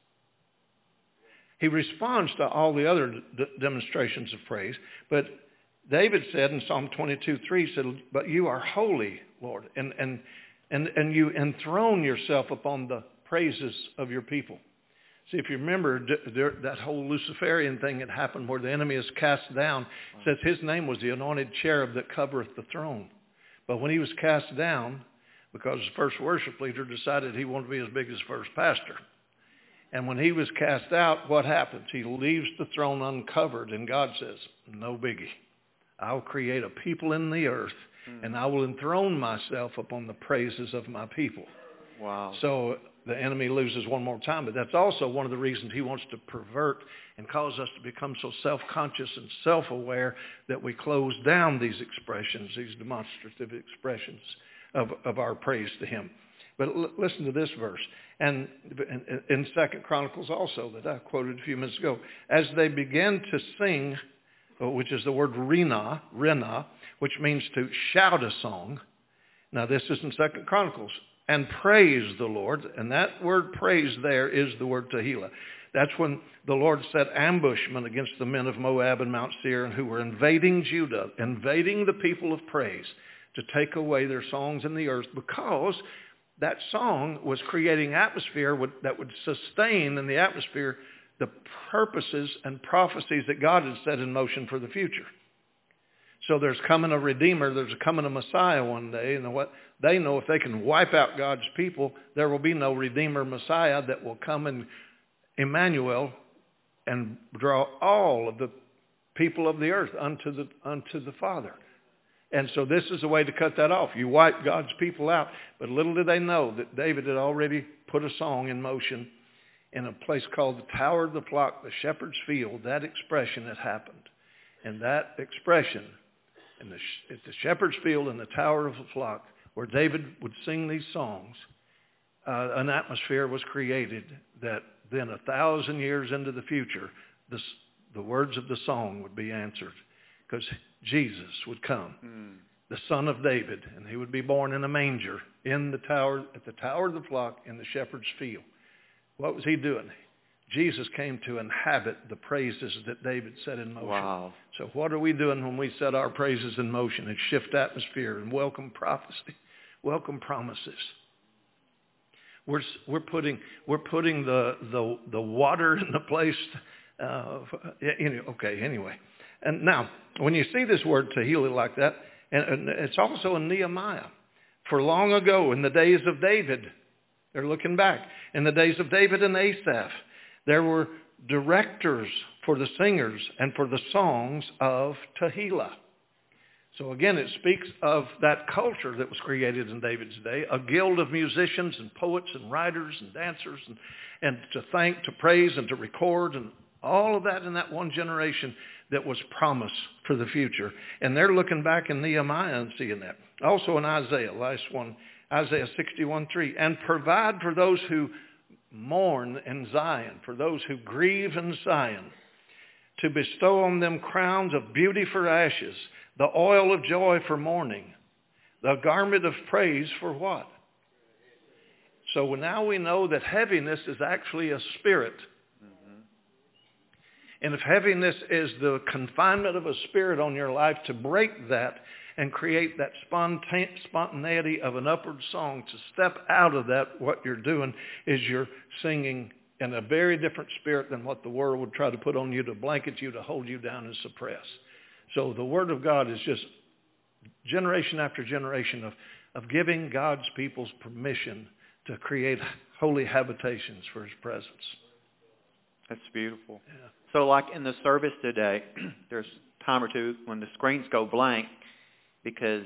Speaker 2: He responds to all the other d- demonstrations of praise. But David said in Psalm twenty-two three, said, but you are holy, Lord, and, and, and, and you enthrone yourself upon the praises of your people. See, if you remember, d- d- that whole Luciferian thing that happened where the enemy is cast down, says his name was the anointed cherub that covereth the throne. But when he was cast down, because the first worship leader decided he wanted to be as big as first pastor. And when he was cast out, what happens? He leaves the throne uncovered, and God says, no biggie. I'll create a people in the earth, mm. and I will enthrone myself upon the praises of my people.
Speaker 1: Wow.
Speaker 2: So the enemy loses one more time, but that's also one of the reasons he wants to pervert and cause us to become so self-conscious and self-aware that we close down these expressions, these demonstrative expressions Of, of our praise to him. But l- listen to this verse. And in, in Second Chronicles also that I quoted a few minutes ago, as they began to sing, which is the word rena, rena, which means to shout a song. Now this is in Second Chronicles. And praise the Lord. And that word praise there is the word Tehillah. That's when the Lord set ambushment against the men of Moab and Mount Seir who were invading Judah, invading the people of praise, to take away their songs in the earth, because that song was creating atmosphere that would sustain in the atmosphere the purposes and prophecies that God had set in motion for the future. So there's coming a Redeemer, there's coming a Messiah one day, and what they know, if they can wipe out God's people, there will be no Redeemer Messiah that will come in Emmanuel and draw all of the people of the earth unto the unto the Father. And so this is a way to cut that off. You wipe God's people out. But little did they know that David had already put a song in motion in a place called the Tower of the Flock, the Shepherd's Field. That expression had happened. And that expression in the, at the Shepherd's Field and the Tower of the Flock, where David would sing these songs, uh, an atmosphere was created that then a thousand years into the future, this, the words of the song would be answered. Because Jesus would come, mm. the Son of David, and he would be born in a manger in the tower, at the Tower of the Flock in the Shepherd's Field. What was he doing? Jesus came to inhabit the praises that David set in motion.
Speaker 1: Wow.
Speaker 2: So what are we doing when we set our praises in motion and shift atmosphere and welcome prophecy, welcome promises? We're we're putting we're putting the the the water in the place. Uh, okay, anyway. And now, when you see this word Tehillah like that, and it's also in Nehemiah. For long ago, in the days of David, they're looking back, in the days of David and Asaph, there were directors for the singers and for the songs of Tehillah. So again, it speaks of that culture that was created in David's day, a guild of musicians and poets and writers and dancers, and, and to thank, to praise, and to record, and all of that in that one generation that was promised for the future. And they're looking back in Nehemiah and seeing that. Also in Isaiah, last one, Isaiah sixty-one three. And provide for those who mourn in Zion, for those who grieve in Zion, to bestow on them crowns of beauty for ashes, the oil of joy for mourning, the garment of praise for what? So now we know that heaviness is actually a spirit. Mm-hmm. And if heaviness is the confinement of a spirit on your life, to break that and create that spontan- spontaneity of an upward song, to step out of that, what you're doing is you're singing in a very different spirit than what the world would try to put on you, to blanket you, to hold you down and suppress. So the Word of God is just generation after generation of, of giving God's people's permission to create holy habitations for His presence.
Speaker 1: That's beautiful.
Speaker 2: Yeah.
Speaker 1: So like in the service today, there's a time or two when the screens go blank because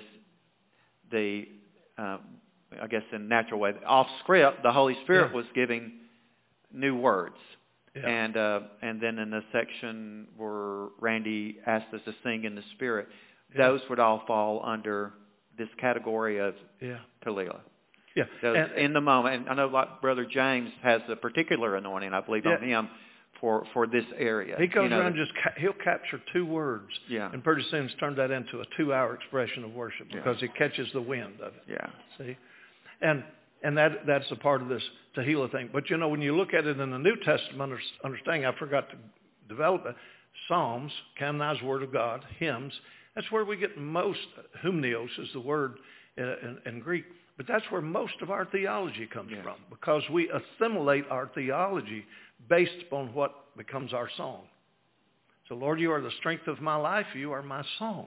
Speaker 1: the, uh, I guess in a natural way, off script, the Holy Spirit
Speaker 2: Yeah.
Speaker 1: was giving new words.
Speaker 2: Yeah.
Speaker 1: And uh, and then in the section where Randy asked us to sing in the Spirit,
Speaker 2: Yeah.
Speaker 1: those would all fall under this category of
Speaker 2: Yeah.
Speaker 1: Talila.
Speaker 2: Yeah.
Speaker 1: Those
Speaker 2: And,
Speaker 1: in the moment. And I know like Brother James has a particular anointing, I believe,
Speaker 2: Yeah.
Speaker 1: on him for, for this area.
Speaker 2: he goes
Speaker 1: You know,
Speaker 2: around just, ca- he'll capture two words.
Speaker 1: Yeah.
Speaker 2: And pretty soon he's turned that into a two-hour expression of worship
Speaker 1: Yeah.
Speaker 2: because he catches the wind of it.
Speaker 1: Yeah.
Speaker 2: See? And and that that's a part of this Tehillah thing. But, you know, when you look at it in the New Testament understanding, I forgot to develop it, Psalms, canonized Word of God, hymns, that's where we get most, humnios is the word in, in, in Greek, but that's where most of our theology comes
Speaker 1: Yes.
Speaker 2: from, because we assimilate our theology based upon what becomes our song. So, Lord, you are the strength of my life, you are my song.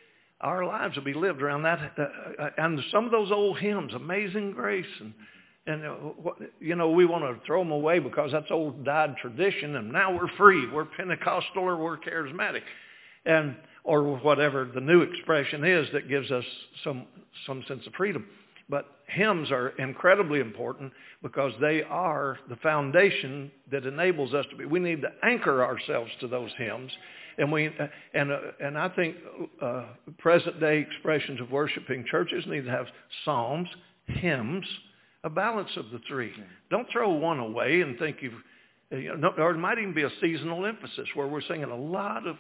Speaker 2: Our lives will be lived around that. Uh, and some of those old hymns, Amazing Grace, and, and uh, what, you know, we want to throw them away because that's old died tradition, and now we're free. We're Pentecostal or we're charismatic, and or whatever the new expression is that gives us some some sense of freedom. But hymns are incredibly important because they are the foundation that enables us to be. We need to anchor ourselves to those hymns. And we and uh, and I think uh, present day expressions of worshiping churches need to have psalms, hymns, a balance of the three. Yeah. Don't throw one away and think you've. You know, or it might even be a seasonal emphasis where we're singing a lot of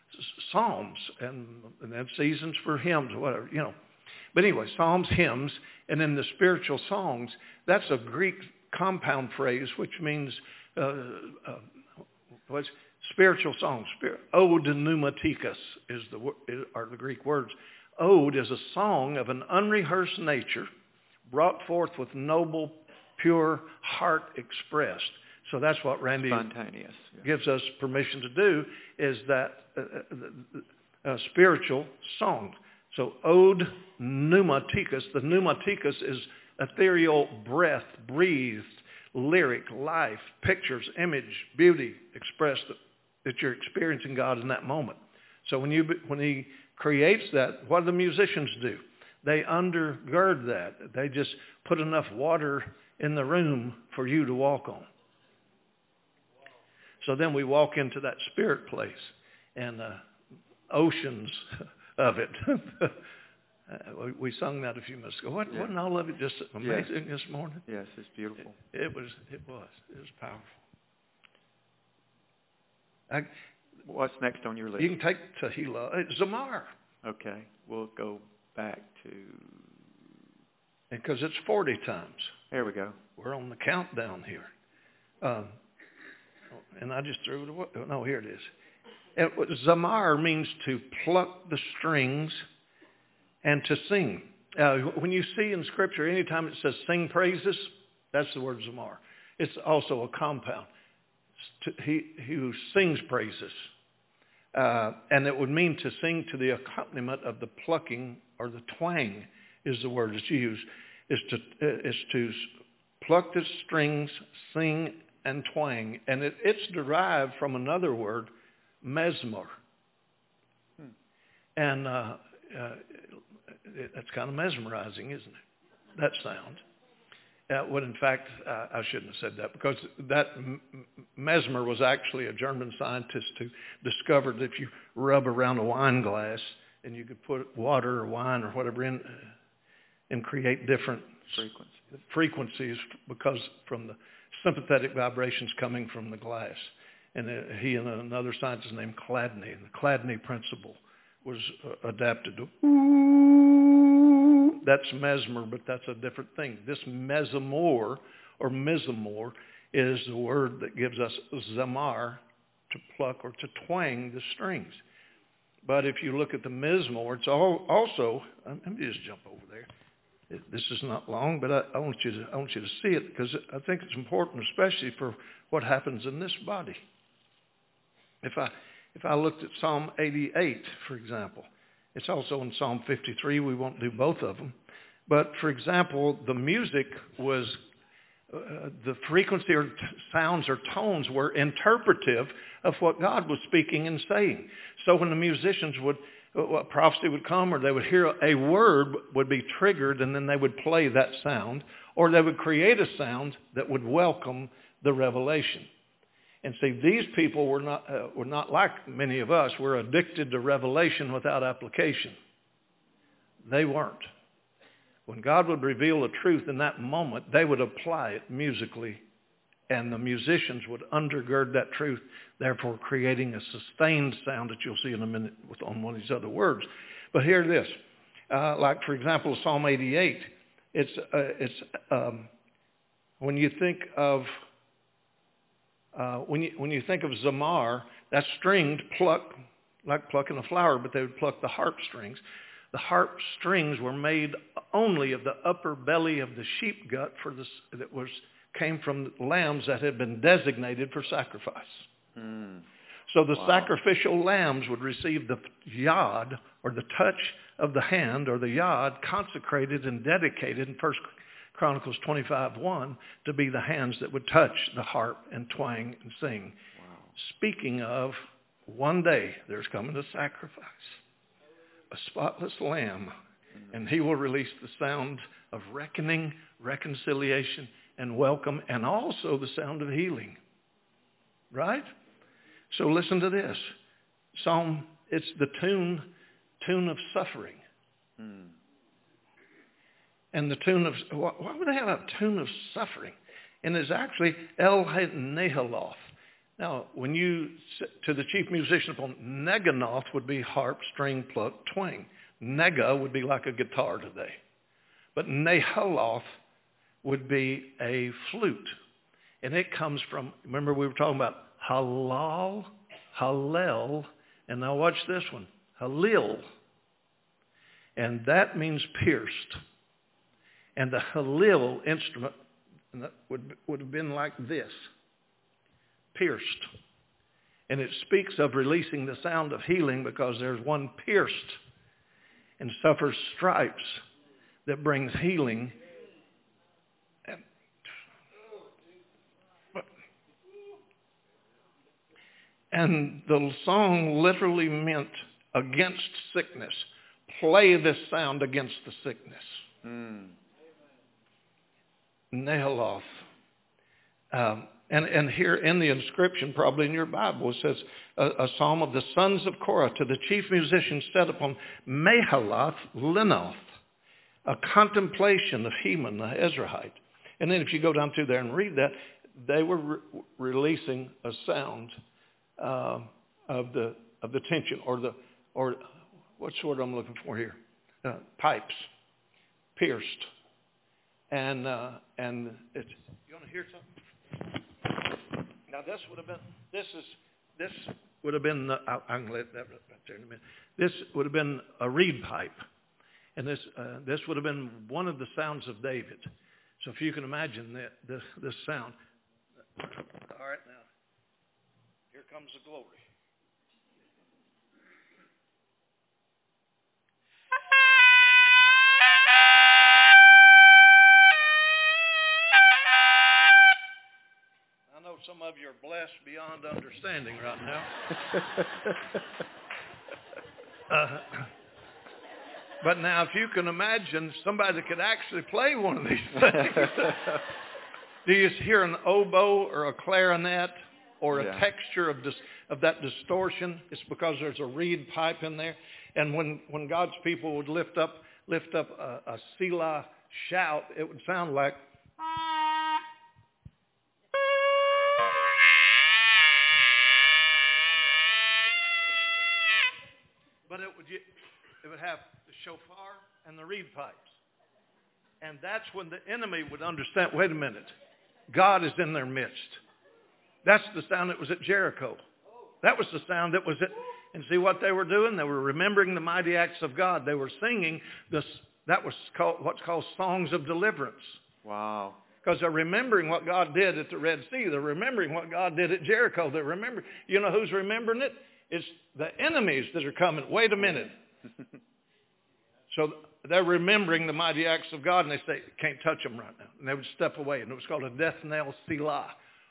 Speaker 2: psalms and and then seasons for hymns, whatever you know. But anyway, psalms, hymns, and then the spiritual songs. That's a Greek compound phrase which means uh, uh, what's spiritual songs. Spirit, ode pneumatikos is the are the Greek words. Ode is a song of an unrehearsed nature, brought forth with noble, pure heart expressed. So that's what Randy
Speaker 1: Spontaneous, yeah.
Speaker 2: gives us permission to do, is that uh, uh, spiritual song. So ode pneumatikos. The pneumatikos is ethereal breath, breathed, lyric, life, pictures, image, beauty expressed that, that you're experiencing God in that moment. So when you when he creates that, what do the musicians do? They undergird that. They just put enough water in the room for you to walk on. So then we walk into that spirit place and uh, oceans of it. we, we sung that a few minutes ago. What,
Speaker 1: yeah.
Speaker 2: Wasn't all of it just amazing
Speaker 1: yes.
Speaker 2: this morning?
Speaker 1: Yes, it's beautiful.
Speaker 2: It, it was. It was. It was powerful. I,
Speaker 1: What's next on your list?
Speaker 2: You can take Tehillah. It's Zamar.
Speaker 1: Okay, we'll go back to...
Speaker 2: Because it's forty times.
Speaker 1: There we go.
Speaker 2: We're on the countdown here. Um, and I just threw it away. No, here it is. It, Zamar means to pluck the strings and to sing. Uh, when you see in Scripture, anytime it says sing praises, that's the word Zamar. It's also a compound. He, he who sings praises. Uh, and it would mean to sing to the accompaniment of the plucking, or the twang is the word that's used, is to, is to pluck the strings, sing, and twang. And it, it's derived from another word, mezmor. Hmm. And uh, uh, it, that's kind of mesmerizing, isn't it? That sound. Uh, when in fact, uh, I shouldn't have said that, because that m- Mesmer was actually a German scientist who discovered that if you rub around a wine glass and you could put water or wine or whatever in uh, and create different
Speaker 1: frequencies.
Speaker 2: frequencies because from the sympathetic vibrations coming from the glass. And uh, he and another scientist named Chladni, and the Chladni principle was uh, adapted to. that's mesmer, but that's a different thing. This mesamor or mizamor is the word that gives us zamar, to pluck or to twang the strings. But if you look at the mizmor, it's all, also, let me just jump over there. This is not long, but I, I want you to I want you to see it because I think it's important, especially for what happens in this body. If I if I looked at Psalm eighty-eight, for example, it's also in Psalm fifty-three. We won't do both of them, but for example, the music was uh, the frequency or t- sounds or tones were interpretive of what God was speaking and saying. So when the musicians would a prophecy would come, or they would hear a word would be triggered, and then they would play that sound, or they would create a sound that would welcome the revelation. And see, these people were not uh, were not like many of us. We're addicted to revelation without application. They weren't. When God would reveal a truth in that moment, they would apply it musically, and the musicians would undergird that truth, therefore creating a sustained sound that you'll see in a minute with, on one of these other words. But hear this. Uh, like, for example, Psalm eighty-eight. It's, uh, it's um, when you think of uh, when you when you think of zamar, that's stringed pluck, like plucking a flower, but they would pluck the harp strings. The harp strings were made only of the upper belly of the sheep gut for this that was came from lambs that had been designated for sacrifice. Mm. So the wow. sacrificial lambs would receive the yod, or the touch of the hand, or the yod, consecrated and dedicated in First Chronicles twenty-five one to be the hands that would touch the harp and twang and sing. Wow. Speaking of, one day there's coming a sacrifice, a spotless lamb, mm. and he will release the sound of reckoning, reconciliation, and welcome, and also the sound of healing. Right? So listen to this. Psalm, it's the tune, tune of suffering. Hmm. And the tune of, why would they have a tune of suffering? And it's actually El Nehaloth. Now, when you, to the chief musician, Neganoth would be harp, string, pluck, twang. Nega would be like a guitar today. But Nehaloth would be a flute. And it comes from, remember we were talking about halal, hallel, and now watch this one, halil. And that means pierced. And the halil instrument would, would have been like this, pierced. And it speaks of releasing the sound of healing because there's one pierced and suffers stripes that brings healing. And the song literally meant against sickness. Play this sound against the sickness. Mm. Nehaloth. Um, and, and here in the inscription, probably in your Bible, it says, a, a psalm of the sons of Korah to the chief musician set upon Mahalath Linoth, a contemplation of Heman the Ezrahite. And then if you go down through there and read that, they were re- releasing a sound Uh, of the of the tension, or the or what's the word I'm looking for here? Uh, pipes, pierced, and uh, and it's. You want to hear something? Now this would have been this is this would have been the, I, I can let that right there in a minute. This would have been a reed pipe, and this uh, this would have been one of the sounds of David. So if you can imagine that this this sound. All right now. Here comes the glory. I know some of you are blessed beyond understanding right now. uh, but now if you can imagine somebody that could actually play one of these things. Do you hear an oboe or a clarinet? Or a yeah. texture of dis, of that distortion? It's because there's a reed pipe in there. And when, when God's people would lift up lift up a, a Selah shout, it would sound like. But it would it would have the shofar and the reed pipes. And that's when the enemy would understand, wait a minute, God is in their midst. That's the sound that was at Jericho. That was the sound that was at, and see what they were doing? They were remembering the mighty acts of God. They were singing this, that was called, what's called songs of deliverance.
Speaker 1: Wow.
Speaker 2: Because they're remembering what God did at the Red Sea. They're remembering what God did at Jericho. They're remembering, you know who's remembering it? It's the enemies that are coming. Wait a minute. So they're remembering the mighty acts of God, and they say, can't touch them right now. And they would step away, and it was called a death knell Selah.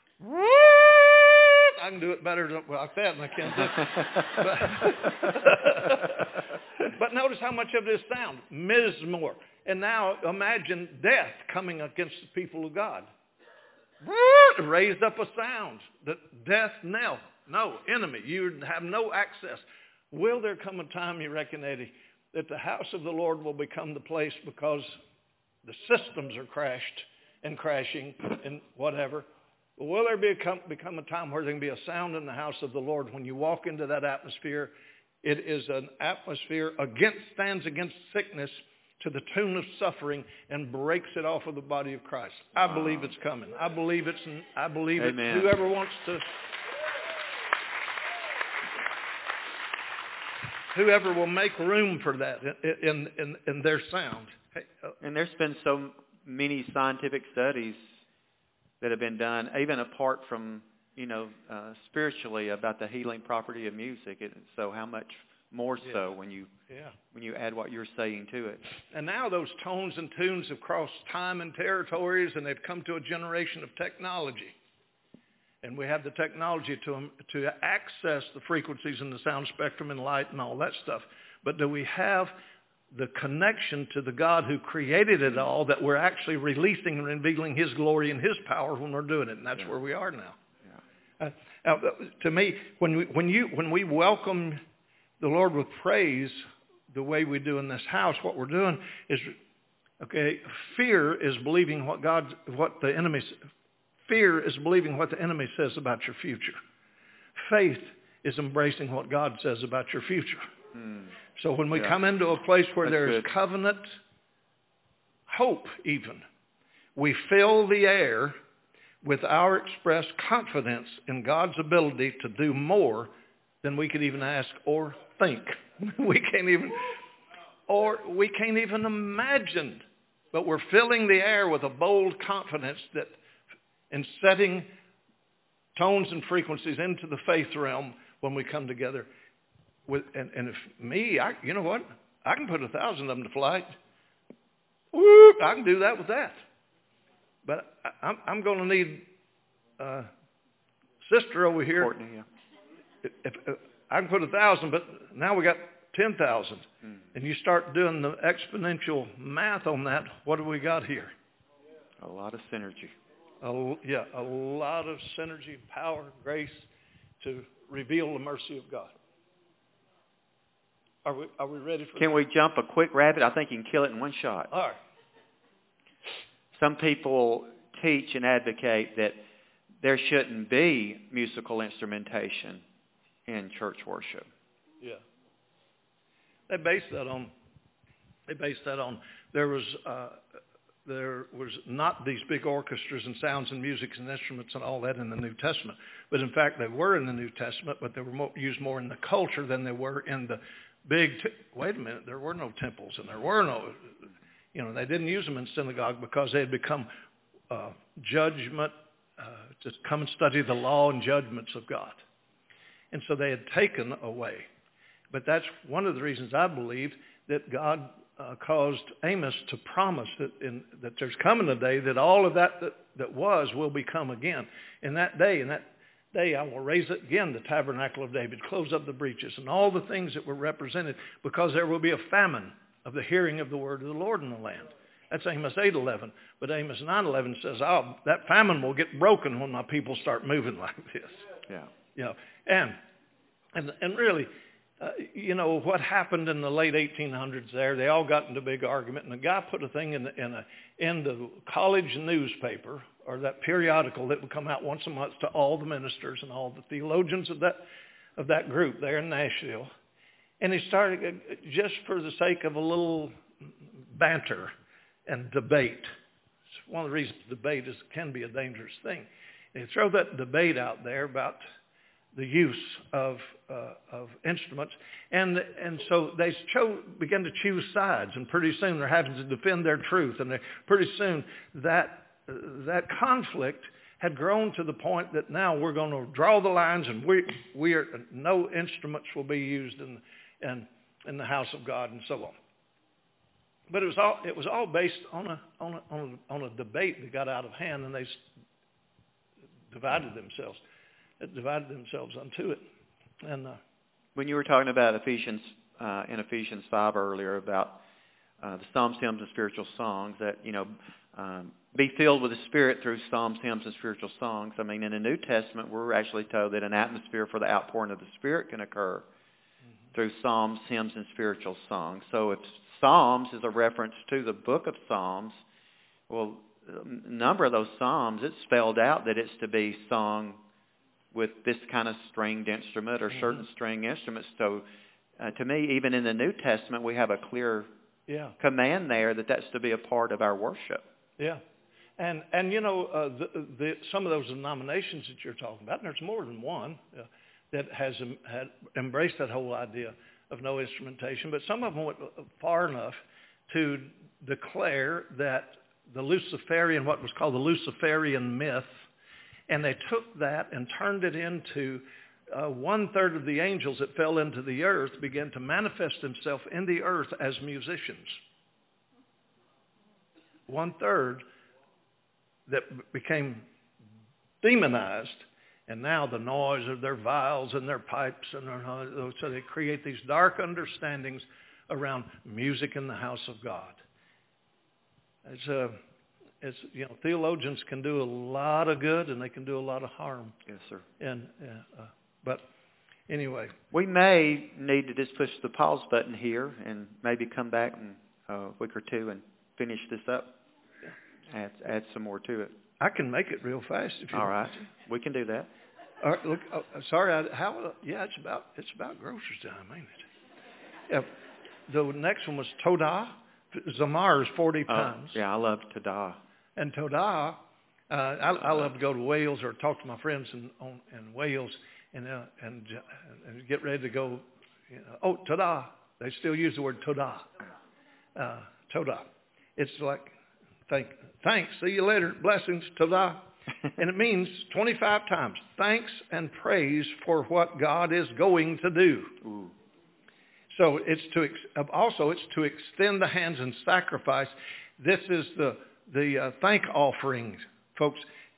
Speaker 2: I can do it better than, well, like that, and I can't do it. But, but notice how much of this sound. Mizmor. And now imagine death coming against the people of God. Raised up a sound. The death knell. No, enemy. You have no access. Will there come a time, you reckon, Eddie, that the house of the Lord will become the place because the systems are crashed and crashing and whatever? Will there become, become a time where there can be a sound in the house of the Lord when you walk into that atmosphere? It is an atmosphere against, stands against sickness to the tune of suffering and breaks it off of the body of Christ. I wow. believe it's coming. I believe it's, I believe it. Whoever wants to, whoever will make room for that in, in, in their sound. Hey, uh,
Speaker 1: and there's been so many scientific studies that have been done, even apart from, you know, uh, spiritually about the healing property of music. It, so how much more yeah. so when you yeah. when you add what you're saying to it.
Speaker 2: And now those tones and tunes have crossed time and territories, and they've come to a generation of technology. And we have the technology to to access the frequencies in the sound spectrum and light and all that stuff. But do we have the connection to the God who created it all, that we're actually releasing and revealing his glory and his power when we're doing it? And that's yeah. where we are now. Yeah. Uh, now, to me, when we, when you when we welcome the Lord with praise, the way we do in this house, what we're doing is, okay, fear is believing what God, what the enemy, fear is believing what the enemy says about your future. Faith is embracing what God says about your future. Hmm. So when we yeah. come into a place where That's there's good. covenant, hope even, we fill the air with our expressed confidence in God's ability to do more than we could even ask or think. We can't even, or we can't even imagine. But we're filling the air with a bold confidence that in setting tones and frequencies into the faith realm when we come together. With, and, and if me, I, you know what? I can put a thousand of them to flight. Woo, I can do that with that. But I, I'm, I'm going to need a sister over here.
Speaker 1: Courtney, yeah.
Speaker 2: If, if, I can put a thousand, but now we got ten thousand. Mm. And you start doing the exponential math on that, what do we got here?
Speaker 1: A lot of synergy.
Speaker 2: A, yeah, a lot of synergy, power, grace to reveal the mercy of God. Are we, are we ready for
Speaker 1: Can
Speaker 2: that?
Speaker 1: we jump a quick rabbit? I think you can kill it in one shot.
Speaker 2: All right.
Speaker 1: Some people teach and advocate that there shouldn't be musical instrumentation in church worship.
Speaker 2: Yeah. They base that on, they base that on, there was, uh, there was not these big orchestras and sounds and music and instruments and all that in the New Testament. But in fact, they were in the New Testament, but they were more, used more in the culture than they were in the big, t- wait a minute, there were no temples and there were no, you know, they didn't use them in synagogue because they had become uh, judgment, uh, to come and study the law and judgments of God. And so they had taken away. But that's one of the reasons I believe that God uh, caused Amos to promise that, in, that there's coming a day that all of that, that that was will become again. In that day, in that day, I will raise it again, the tabernacle of David, close up the breaches, and all the things that were represented, because there will be a famine of the hearing of the word of the Lord in the land. That's Amos eight eleven. But Amos nine eleven says, oh, that famine will get broken when my people start moving like this.
Speaker 1: Yeah.
Speaker 2: You know, and, and, and really, uh, you know, what happened in the late eighteen hundreds there, they all got into a big argument, and the guy put a thing in the, in, a, in the college newspaper, or that periodical that would come out once a month to all the ministers and all the theologians of that, of that group there in Nashville. And he started, just for the sake of a little banter, and debate. It's one of the reasons debate is, can be a dangerous thing. They throw that debate out there about the use of uh, of instruments, and and so they cho- begin to choose sides, and pretty soon they're having to defend their truth, and they, pretty soon that uh, that conflict had grown to the point that now we're going to draw the lines, and we we are no instruments will be used in in in the house of God, and so on. But it was all it was all based on a on a on a, on a debate that got out of hand, and they divided themselves. It divided themselves unto it. And uh,
Speaker 1: when you were talking about Ephesians uh, in Ephesians five earlier about uh, the psalms, hymns, and spiritual songs, that you know, um, be filled with the Spirit through psalms, hymns, and spiritual songs. I mean, in the New Testament, we're actually told that an atmosphere for the outpouring of the Spirit can occur mm-hmm. through psalms, hymns, and spiritual songs. So if Psalms is a reference to the book of Psalms, well, a number of those psalms, it's spelled out that it's to be sung with this kind of stringed instrument or certain mm-hmm. string instruments. So uh, to me, even in the New Testament, we have a clear yeah. command there that that's to be a part of our worship.
Speaker 2: Yeah. And, and you know, uh, the, the, some of those denominations that you're talking about, and there's more than one, uh, that has um, had embraced that whole idea of no instrumentation, but some of them went far enough to declare that the Luciferian, what was called the Luciferian myth, and they took that and turned it into uh, one-third of the angels that fell into the earth began to manifest themselves in the earth as musicians. One-third that became demonized, and now the noise of their vials and their pipes, and their, so they create these dark understandings around music in the house of God. It's a It's, you know, theologians can do a lot of good and they can do a lot of harm.
Speaker 1: Yes, sir.
Speaker 2: And uh, but anyway,
Speaker 1: we may need to just push the pause button here and maybe come back in a week or two and finish this up. Yeah. Add add some more to it.
Speaker 2: I can make it real fast if you
Speaker 1: All
Speaker 2: want
Speaker 1: right,
Speaker 2: to.
Speaker 1: We can do that.
Speaker 2: All right, look, oh, sorry, I, how? Yeah, it's about it's about groceries time, ain't it? Yeah. The next one was Todah. Zamar is forty
Speaker 1: oh,
Speaker 2: times.
Speaker 1: Yeah, I love Todah.
Speaker 2: And Todah, uh, I, I love to go to Wales or talk to my friends in, on, in Wales and, uh, and and get ready to go. You know, oh, Todah. They still use the word Todah. Uh, Todah. It's like, thank, thanks, see you later, blessings, Todah. And it means twenty-five times, thanks and praise for what God is going to do.
Speaker 1: Ooh.
Speaker 2: So it's to ex- also it's to extend the hands and sacrifice. This is the the uh, thank offering, folks.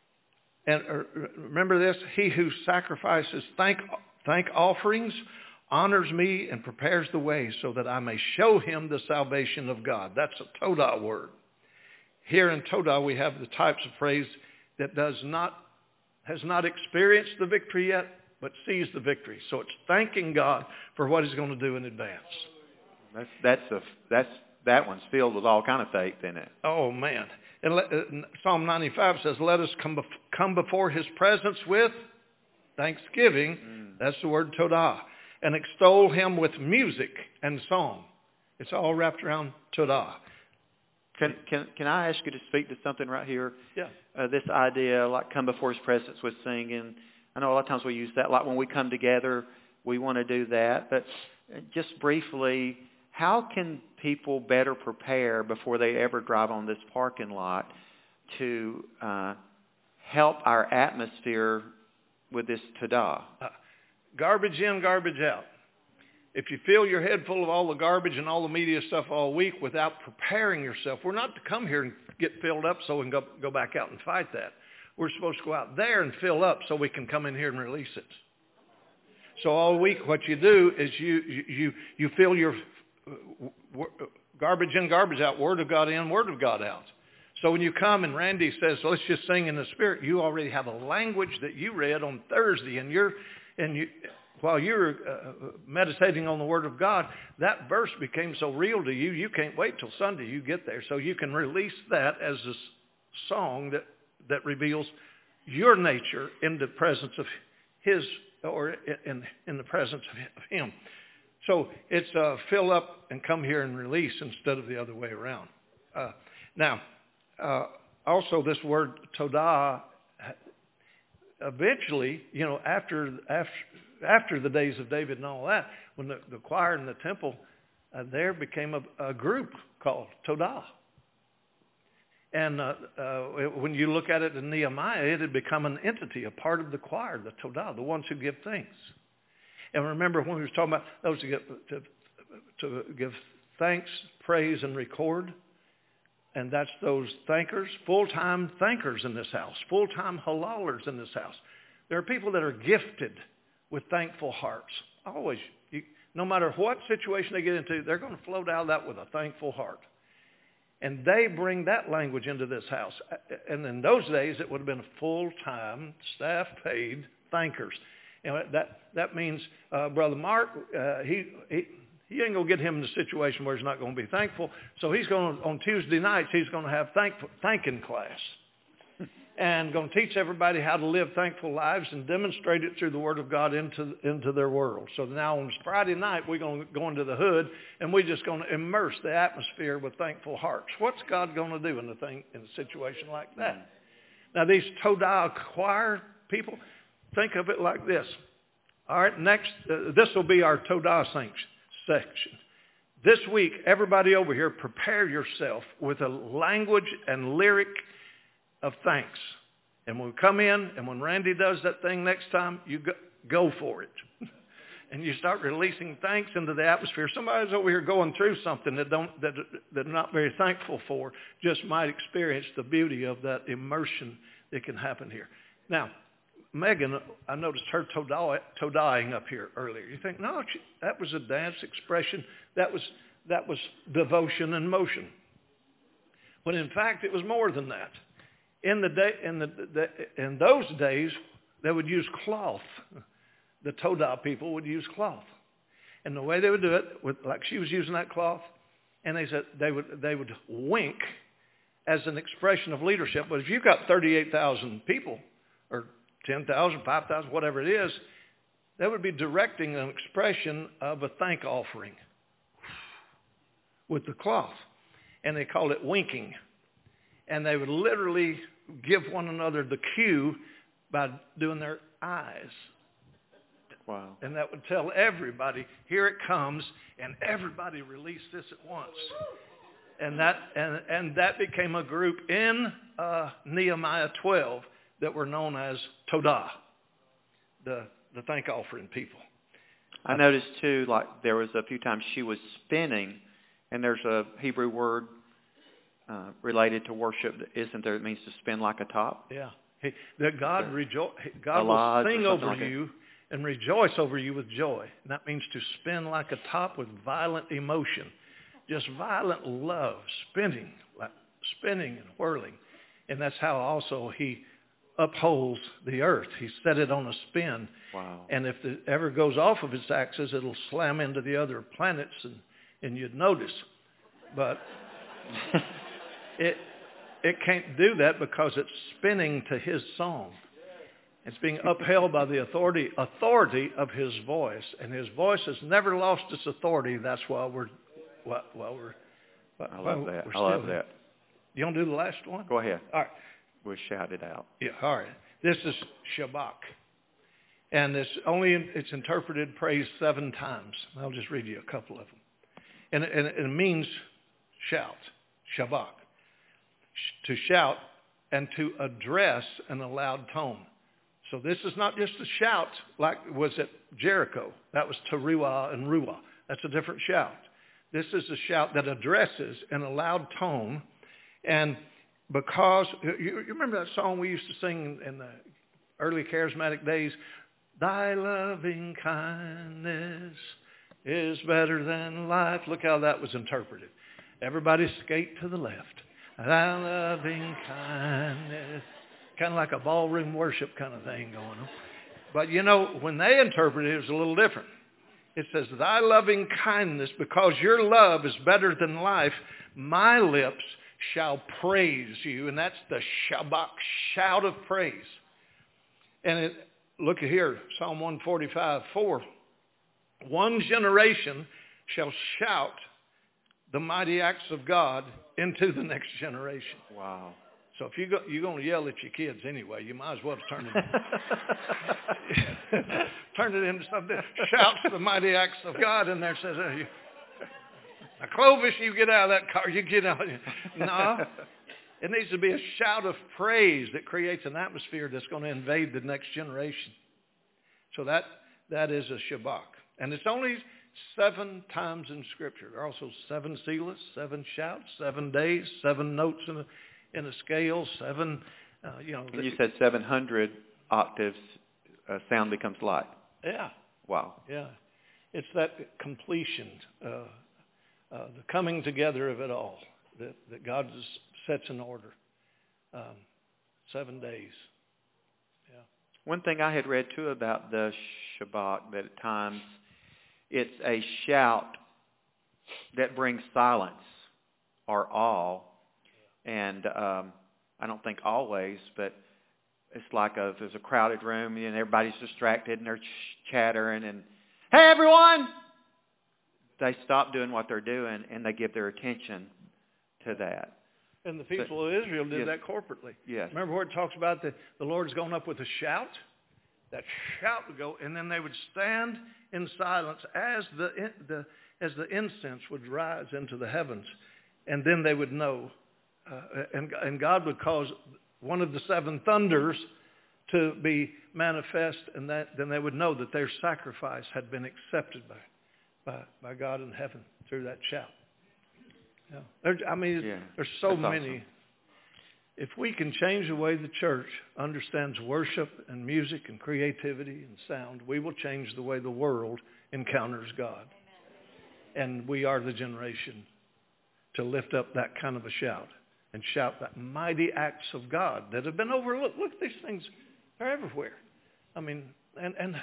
Speaker 2: And uh, remember this: he who sacrifices thank thank offerings honors me and prepares the way so that I may show him the salvation of God. That's a Todah word. Here in Todah we have the types of praise that does not has not experienced the victory yet, but sees the victory. So it's thanking God for what he's going to do in advance.
Speaker 1: That's that's a that's that one's filled with all kind of faith in it.
Speaker 2: Oh man! And let, uh, Psalm ninety-five says, "Let us come bef- come before His presence with thanksgiving." Mm. That's the word Todah, and extol Him with music and song. It's all wrapped around Todah.
Speaker 1: Can can can I ask you to speak to something right here?
Speaker 2: Yeah.
Speaker 1: Uh, this idea, like come before His presence with singing. I know a lot of times we use that. Like when we come together, we want to do that. But just briefly, how can people better prepare before they ever drive on this parking lot to uh, help our atmosphere with this Todah?
Speaker 2: Uh, garbage in, garbage out. If you fill your head full of all the garbage and all the media stuff all week without preparing yourself, we're not to come here and get filled up so we can go, go back out and fight that. We're supposed to go out there and fill up so we can come in here and release it. So all week what you do is you you you fill your garbage in, garbage out, Word of God in, Word of God out. So when you come and Randy says, well, let's just sing in the Spirit, you already have a language that you read on Thursday, and you're and you while you're uh, meditating on the Word of God, that verse became so real to you, you can't wait till Sunday you get there. So you can release that as a song that, that reveals your nature in the presence of His, or in, in the presence of Him. So it's uh, fill up and come here and release instead of the other way around. Uh, Now, uh, also this word Todah, eventually, you know, after after after the days of David and all that, when the, the choir in the temple uh, there became a, a group called Todah. And uh, uh, when you look at it in Nehemiah, it had become an entity, a part of the choir, the Todah, the ones who give thanks. And remember when we were talking about those who give, to, to give thanks, praise, and record? And that's those thankers, full-time thankers in this house, full-time halalers in this house. There are people that are gifted with thankful hearts. Always, you, no matter what situation they get into, they're going to float out of that with a thankful heart. And they bring that language into this house. And in those days, it would have been full-time, staff-paid thankers. And that that means uh, Brother Mark, uh, he, he he ain't going to get him in a situation where he's not going to be thankful. So he's going to, on Tuesday nights, he's going to have thank, thanking class. And going to teach everybody how to live thankful lives and demonstrate it through the Word of God into into their world. So now on Friday night, we're going to go into the hood, and we're just going to immerse the atmosphere with thankful hearts. What's God going to do in a thing in a situation like that? Now these Todah choir people, think of it like this. All right, next, uh, this will be our Todah section. This week, everybody over here, prepare yourself with a language and lyric of thanks. And when we come in, and when Randy does that thing next time, you go, go for it. And you start releasing thanks into the atmosphere. Somebody's over here going through something that don't that that they're not very thankful for, just might experience the beauty of that immersion that can happen here. Now, Megan, I noticed her Todahing up here earlier. You think, no, she, that was a dance expression. That was that was devotion and motion. But in fact, it was more than that. In the day, in the, the in those days, they would use cloth. The Todah people would use cloth, and the way they would do it, with, like she was using that cloth, and they said they would they would wink as an expression of leadership. But if you've got thirty-eight thousand people, or ten thousand, five thousand, whatever it is, they would be directing an expression of a thank offering with the cloth, and they call it winking. And they would literally give one another the cue by doing their eyes.
Speaker 1: Wow.
Speaker 2: And that would tell everybody, here it comes, and everybody released this at once. And that and, and that became a group in uh, Nehemiah twelve that were known as Todah, the, the thank offering people.
Speaker 1: I noticed too, like there was a few times she was spinning, and there's a Hebrew word Uh, related to worship, isn't there? It means to spin like a top.
Speaker 2: Yeah, he, that God rejo- God will sing over like you it. and rejoice over you with joy. And that means to spin like a top with violent emotion, just violent love, spinning, like spinning and whirling. And that's how also He upholds the earth. He set it on a spin.
Speaker 1: Wow.
Speaker 2: And if it ever goes off of its axis, it'll slam into the other planets, and, and you'd notice. But It it can't do that because it's spinning to His song. It's being upheld by the authority authority of His voice, and His voice has never lost its authority. That's why we're why, why we're. Why,
Speaker 1: I love
Speaker 2: why
Speaker 1: that.
Speaker 2: We're
Speaker 1: I love
Speaker 2: here.
Speaker 1: that.
Speaker 2: You want to do the last one?
Speaker 1: Go ahead.
Speaker 2: All right.
Speaker 1: We'll shout it out.
Speaker 2: Yeah. All right. This is Shabach, and it's only it's interpreted praise seven times. I'll just read you a couple of them, and and it means shout, Shabach. To shout and to address in a loud tone. So this is not just a shout like was at Jericho. That was Teruah and Ruah. That's a different shout. This is a shout that addresses in a loud tone. And because, you, you remember that song we used to sing in the early charismatic days? Thy loving kindness is better than life. Look how that was interpreted. Everybody skate to the left. Thy loving kindness. Kind of like a ballroom worship kind of thing going on. But you know, when they interpret it, it was a little different. It says, thy loving kindness, because your love is better than life, my lips shall praise you. And that's the Shabach, shout of praise. And it, look at here, Psalm one forty-five, four. One generation shall shout the mighty acts of God into the next generation.
Speaker 1: Wow.
Speaker 2: So if you go, you're going to yell at your kids anyway, you might as well turn it turn it into something that shouts the mighty acts of God in there. Says, oh, you, now Clovis, you get out of that car. You get out. No. It needs to be a shout of praise that creates an atmosphere that's going to invade the next generation. So that that is a Shabbat. And it's only seven times in Scripture. There are also seven sealahs, seven shouts, seven days, seven notes in a, in a scale, seven, uh, you know.
Speaker 1: And you said seven hundred octaves, uh, sound becomes light.
Speaker 2: Yeah.
Speaker 1: Wow.
Speaker 2: Yeah. It's that completion, uh, uh, the coming together of it all that, that God sets in order. Um, seven days. Yeah.
Speaker 1: One thing I had read too about the Shabbat, that at times it's a shout that brings silence or awe. And um, I don't think always, but it's like a, there's a crowded room and everybody's distracted and they're ch- chattering and, hey, everyone! They stop doing what they're doing and they give their attention to that.
Speaker 2: And the people but, of Israel did
Speaker 1: yes,
Speaker 2: that corporately.
Speaker 1: Yes.
Speaker 2: Remember where it talks about the, the Lord's going up with a shout? That shout would go, and then they would stand in silence as the, the as the incense would rise into the heavens, and then they would know, uh, and and God would cause one of the seven thunders to be manifest, and that then they would know that their sacrifice had been accepted by by, by God in heaven through that shout. Yeah. There, I mean,
Speaker 1: yeah,
Speaker 2: there's so many.
Speaker 1: Awesome.
Speaker 2: If we can change the way the church understands worship and music and creativity and sound, we will change the way the world encounters God. Amen. And we are the generation to lift up that kind of a shout and shout that mighty acts of God that have been overlooked. Look, these things are everywhere. I mean, and, and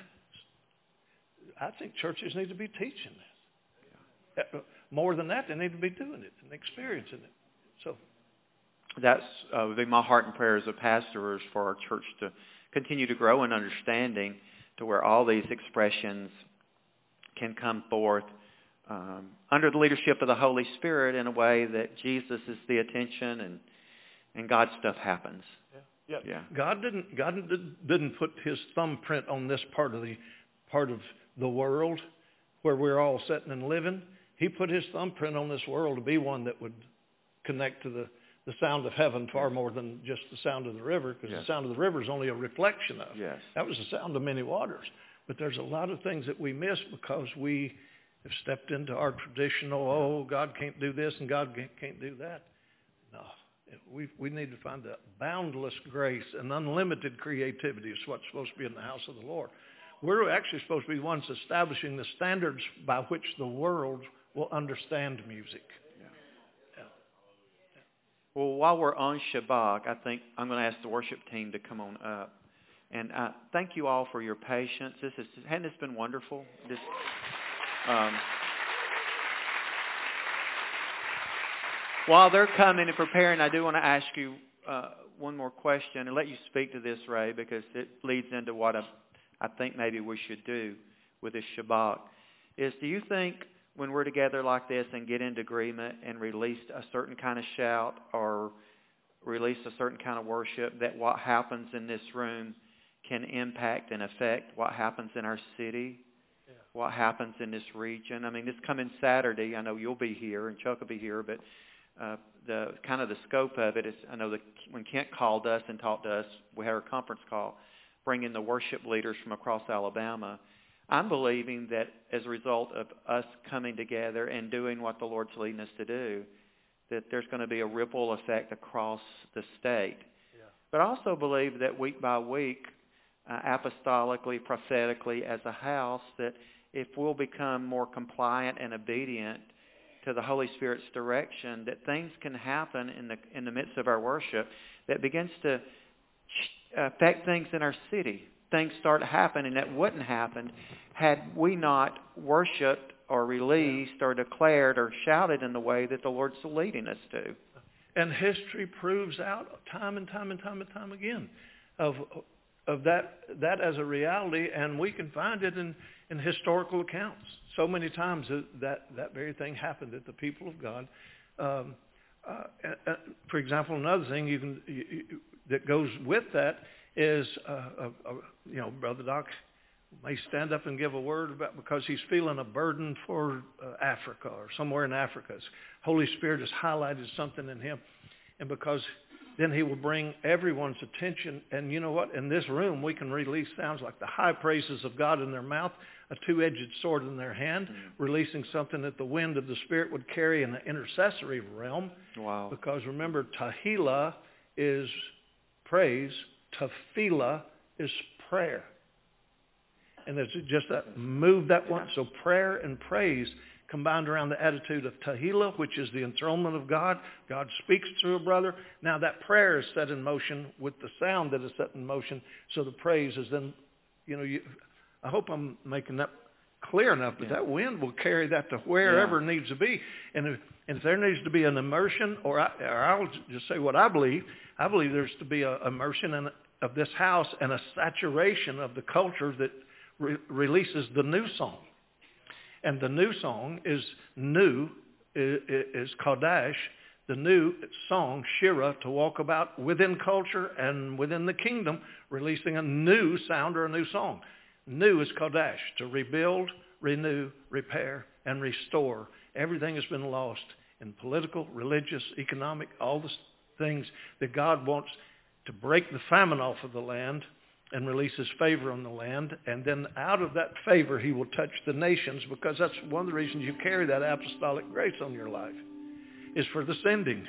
Speaker 2: I think churches need to be teaching this. Yeah. More than that, they need to be doing it and experiencing it. So.
Speaker 1: That's uh, would be my heart and prayer as a pastor is for our church to continue to grow in understanding to where all these expressions can come forth um, under the leadership of the Holy Spirit in a way that Jesus is the attention and and God's stuff happens.
Speaker 2: Yeah. Yeah.
Speaker 1: yeah.
Speaker 2: God didn't God didn't put His thumbprint on this part of the part of the world where we're all sitting and living. He put His thumbprint on this world to be one that would connect to the the sound of heaven far more than just the sound of the river, because yes. the sound of the river is only a reflection of.
Speaker 1: Yes.
Speaker 2: That was the sound of many waters. But there's a lot of things that we miss because we have stepped into our traditional, oh, God can't do this and God can't do that. No. We we need to find the boundless grace and unlimited creativity is what's supposed to be in the house of the Lord. We're actually supposed to be the ones establishing the standards by which the world will understand music.
Speaker 1: Well, while we're on Shabbat, I think I'm going to ask the worship team to come on up. And uh, thank you all for your patience. This is, hasn't this been wonderful? This, um, while they're coming and preparing, I do want to ask you uh, one more question and let you speak to this, Ray, because it leads into what I, I think maybe we should do with this Shabbat. Is do you think when we're together like this and get into agreement and release a certain kind of shout or release a certain kind of worship, that what happens in this room can impact and affect what happens in our city, yeah. what happens in this region? I mean, this coming Saturday, I know you'll be here and Chuck will be here, but uh, the kind of the scope of it is, I know that when Kent called us and talked to us, we had our conference call, bringing the worship leaders from across Alabama. I'm believing that as a result of us coming together and doing what the Lord's leading us to do, that there's going to be a ripple effect across the state. Yeah. But I also believe that week by week, uh, apostolically, prophetically, as a house, that if we'll become more compliant and obedient to the Holy Spirit's direction, that things can happen in the in the midst of our worship that begins to affect things in our city. Things start to happen, and that wouldn't happen had we not worshipped or released or declared or shouted in the way that the Lord's leading us to.
Speaker 2: And history proves out time and time and time and time again of of that that as a reality, and we can find it in, in historical accounts. so many times that that very thing happened at the people of God. Um, uh, uh, for example, another thing you can you, you, that goes with that is, uh, uh, uh, you know, Brother Doc may stand up and give a word about because he's feeling a burden for uh, Africa or somewhere in Africa. His Holy Spirit has highlighted something in him, and because then he will bring everyone's attention. And you know what? In this room, we can release sounds like the high praises of God in their mouth, a two-edged sword in their hand, mm-hmm. releasing something that the wind of the Spirit would carry in the intercessory realm.
Speaker 1: Wow.
Speaker 2: Because remember, Tehillah is praise, Tefillah is prayer. And it's just that, move that one. So prayer and praise combined around the attitude of Tehillah, which is the enthronement of God. God speaks through a brother. Now that prayer is set in motion with the sound that is set in motion. So the praise is then, you know, you, I hope I'm making that clear enough, but yeah. that wind will carry that to wherever yeah. it needs to be. And if, and if there needs to be an immersion, or, I, or I'll just say what I believe, I believe there's to be an immersion in, of this house and a saturation of the culture that re- releases the new song. And the new song is new, is, is Kodesh, the new song, Shira, to walk about within culture and within the kingdom, releasing a new sound or a new song. New is Kodesh, to rebuild, renew, repair, and restore. Everything has been lost in political, religious, economic, all the things that God wants to break the famine off of the land and release his favor on the land. And then out of that favor, he will touch the nations, because that's one of the reasons you carry that apostolic grace on your life, is for the sending.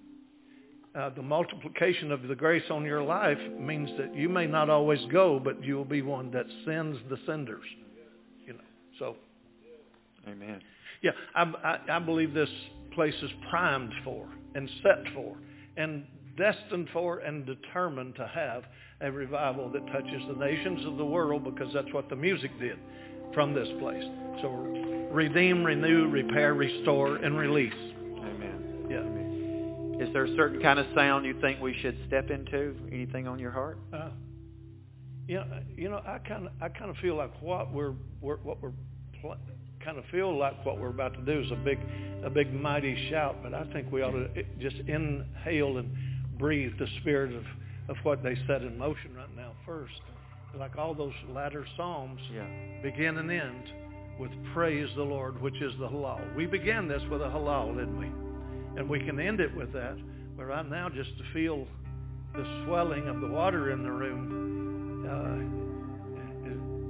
Speaker 2: Uh, the multiplication of the grace on your life means that you may not always go, but you will be one that sends the senders. You know, so.
Speaker 1: Amen.
Speaker 2: Yeah, I, I, I believe this place is primed for and set for and destined for and determined to have a revival that touches the nations of the world, because that's what the music did from this place. So redeem, renew, repair, restore, and release.
Speaker 1: Amen.
Speaker 2: Yeah.
Speaker 1: Amen. Is there a certain kind of sound you think we should step into? Anything on your heart?
Speaker 2: Uh, yeah, you know, I kind of, I kind of feel like what we're, we're what we're, pl- kind of feel like what we're about to do is a big, a big mighty shout. But I think we ought to just inhale and breathe the spirit of, of what they set in motion right now first. Like all those latter psalms
Speaker 1: yeah. begin
Speaker 2: and end with praise the Lord, which is the halal. We began this with a halal, didn't we? And we can end it with that. But right now, just to feel the swelling of the water in the room. Uh,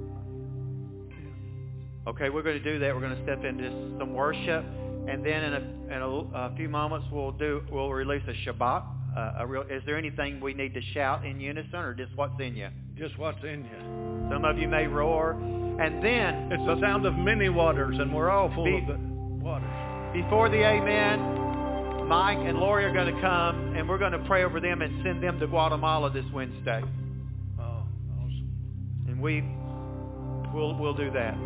Speaker 2: it,
Speaker 1: yeah. Okay, we're going to do that. We're going to step into some worship, and then in a, in a, a few moments we'll do we'll release a Shabbat. Uh, a real, is there anything we need to shout in unison, or just what's in you?
Speaker 2: Just what's in you.
Speaker 1: Some of you may roar. And then...
Speaker 2: It's the sound of many waters, and we're all full
Speaker 1: be,
Speaker 2: of the waters.
Speaker 1: Before the amen, Mike and Lori are going to come, and we're going to pray over them and send them to Guatemala this Wednesday.
Speaker 2: Oh, awesome.
Speaker 1: And we, we'll, we'll do that.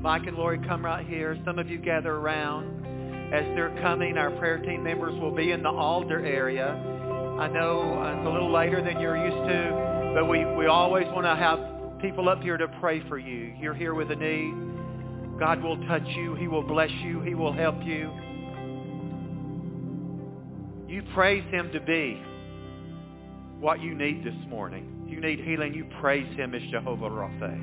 Speaker 1: Mike and Lori, come right here. Some of you gather around. As they're coming, our prayer team members will be in the altar area. I know it's a little later than you're used to, but we, we always want to have people up here to pray for you. You're here with a need. God will touch you. He will bless you. He will help you. You praise Him to be what you need this morning. If you need healing, you praise Him as Jehovah Rapha.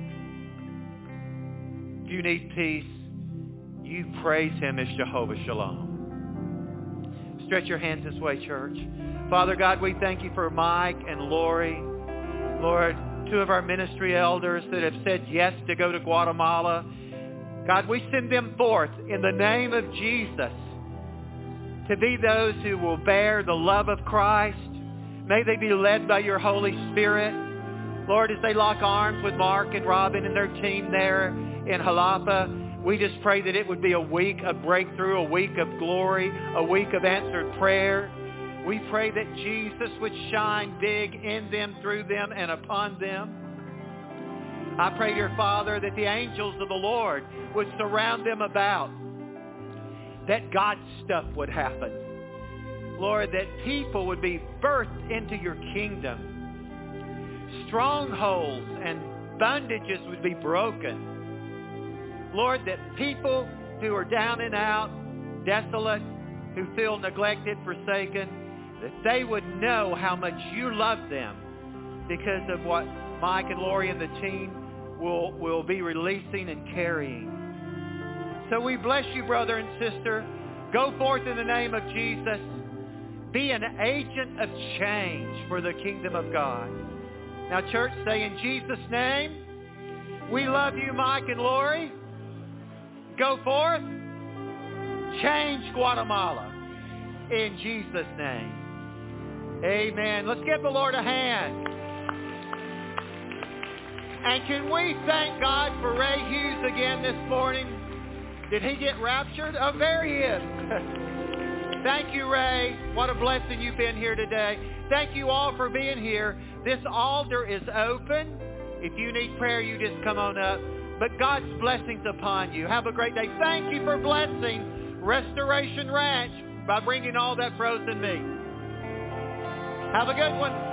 Speaker 1: If you need peace, you praise Him as Jehovah Shalom. Stretch your hands this way, church. Father God, we thank you for Mike and Lori. Lord, two of our ministry elders that have said yes to go to Guatemala. God, we send them forth in the name of Jesus to be those who will bear the love of Christ. May they be led by your Holy Spirit. Lord, as they lock arms with Mark and Robin and their team there in Jalapa, we just pray that it would be a week of breakthrough, a week of glory, a week of answered prayer. We pray that Jesus would shine big in them, through them, and upon them. I pray, dear Father, that the angels of the Lord would surround them about, that God's stuff would happen. Lord, that people would be birthed into your kingdom. Strongholds and bondages would be broken. Lord, that people who are down and out, desolate, who feel neglected, forsaken, that they would know how much you love them because of what Mike and Lori and the team will, will be releasing and carrying. So we bless you, brother and sister. Go forth in the name of Jesus. Be an agent of change for the kingdom of God. Now, church, say in Jesus' name, we love you, Mike and Lori. Go forth. Change Guatemala. In Jesus' name. Amen. Let's give the Lord a hand. And can we thank God for Ray Hughes again this morning? Did he get raptured? Oh, there he is. Thank you, Ray. What a blessing you've been here today. Thank you all for being here. This altar is open. If you need prayer, you just come on up. But God's blessings upon you. Have a great day. Thank you for blessing Restoration Ranch by bringing all that frozen meat. Have a good one.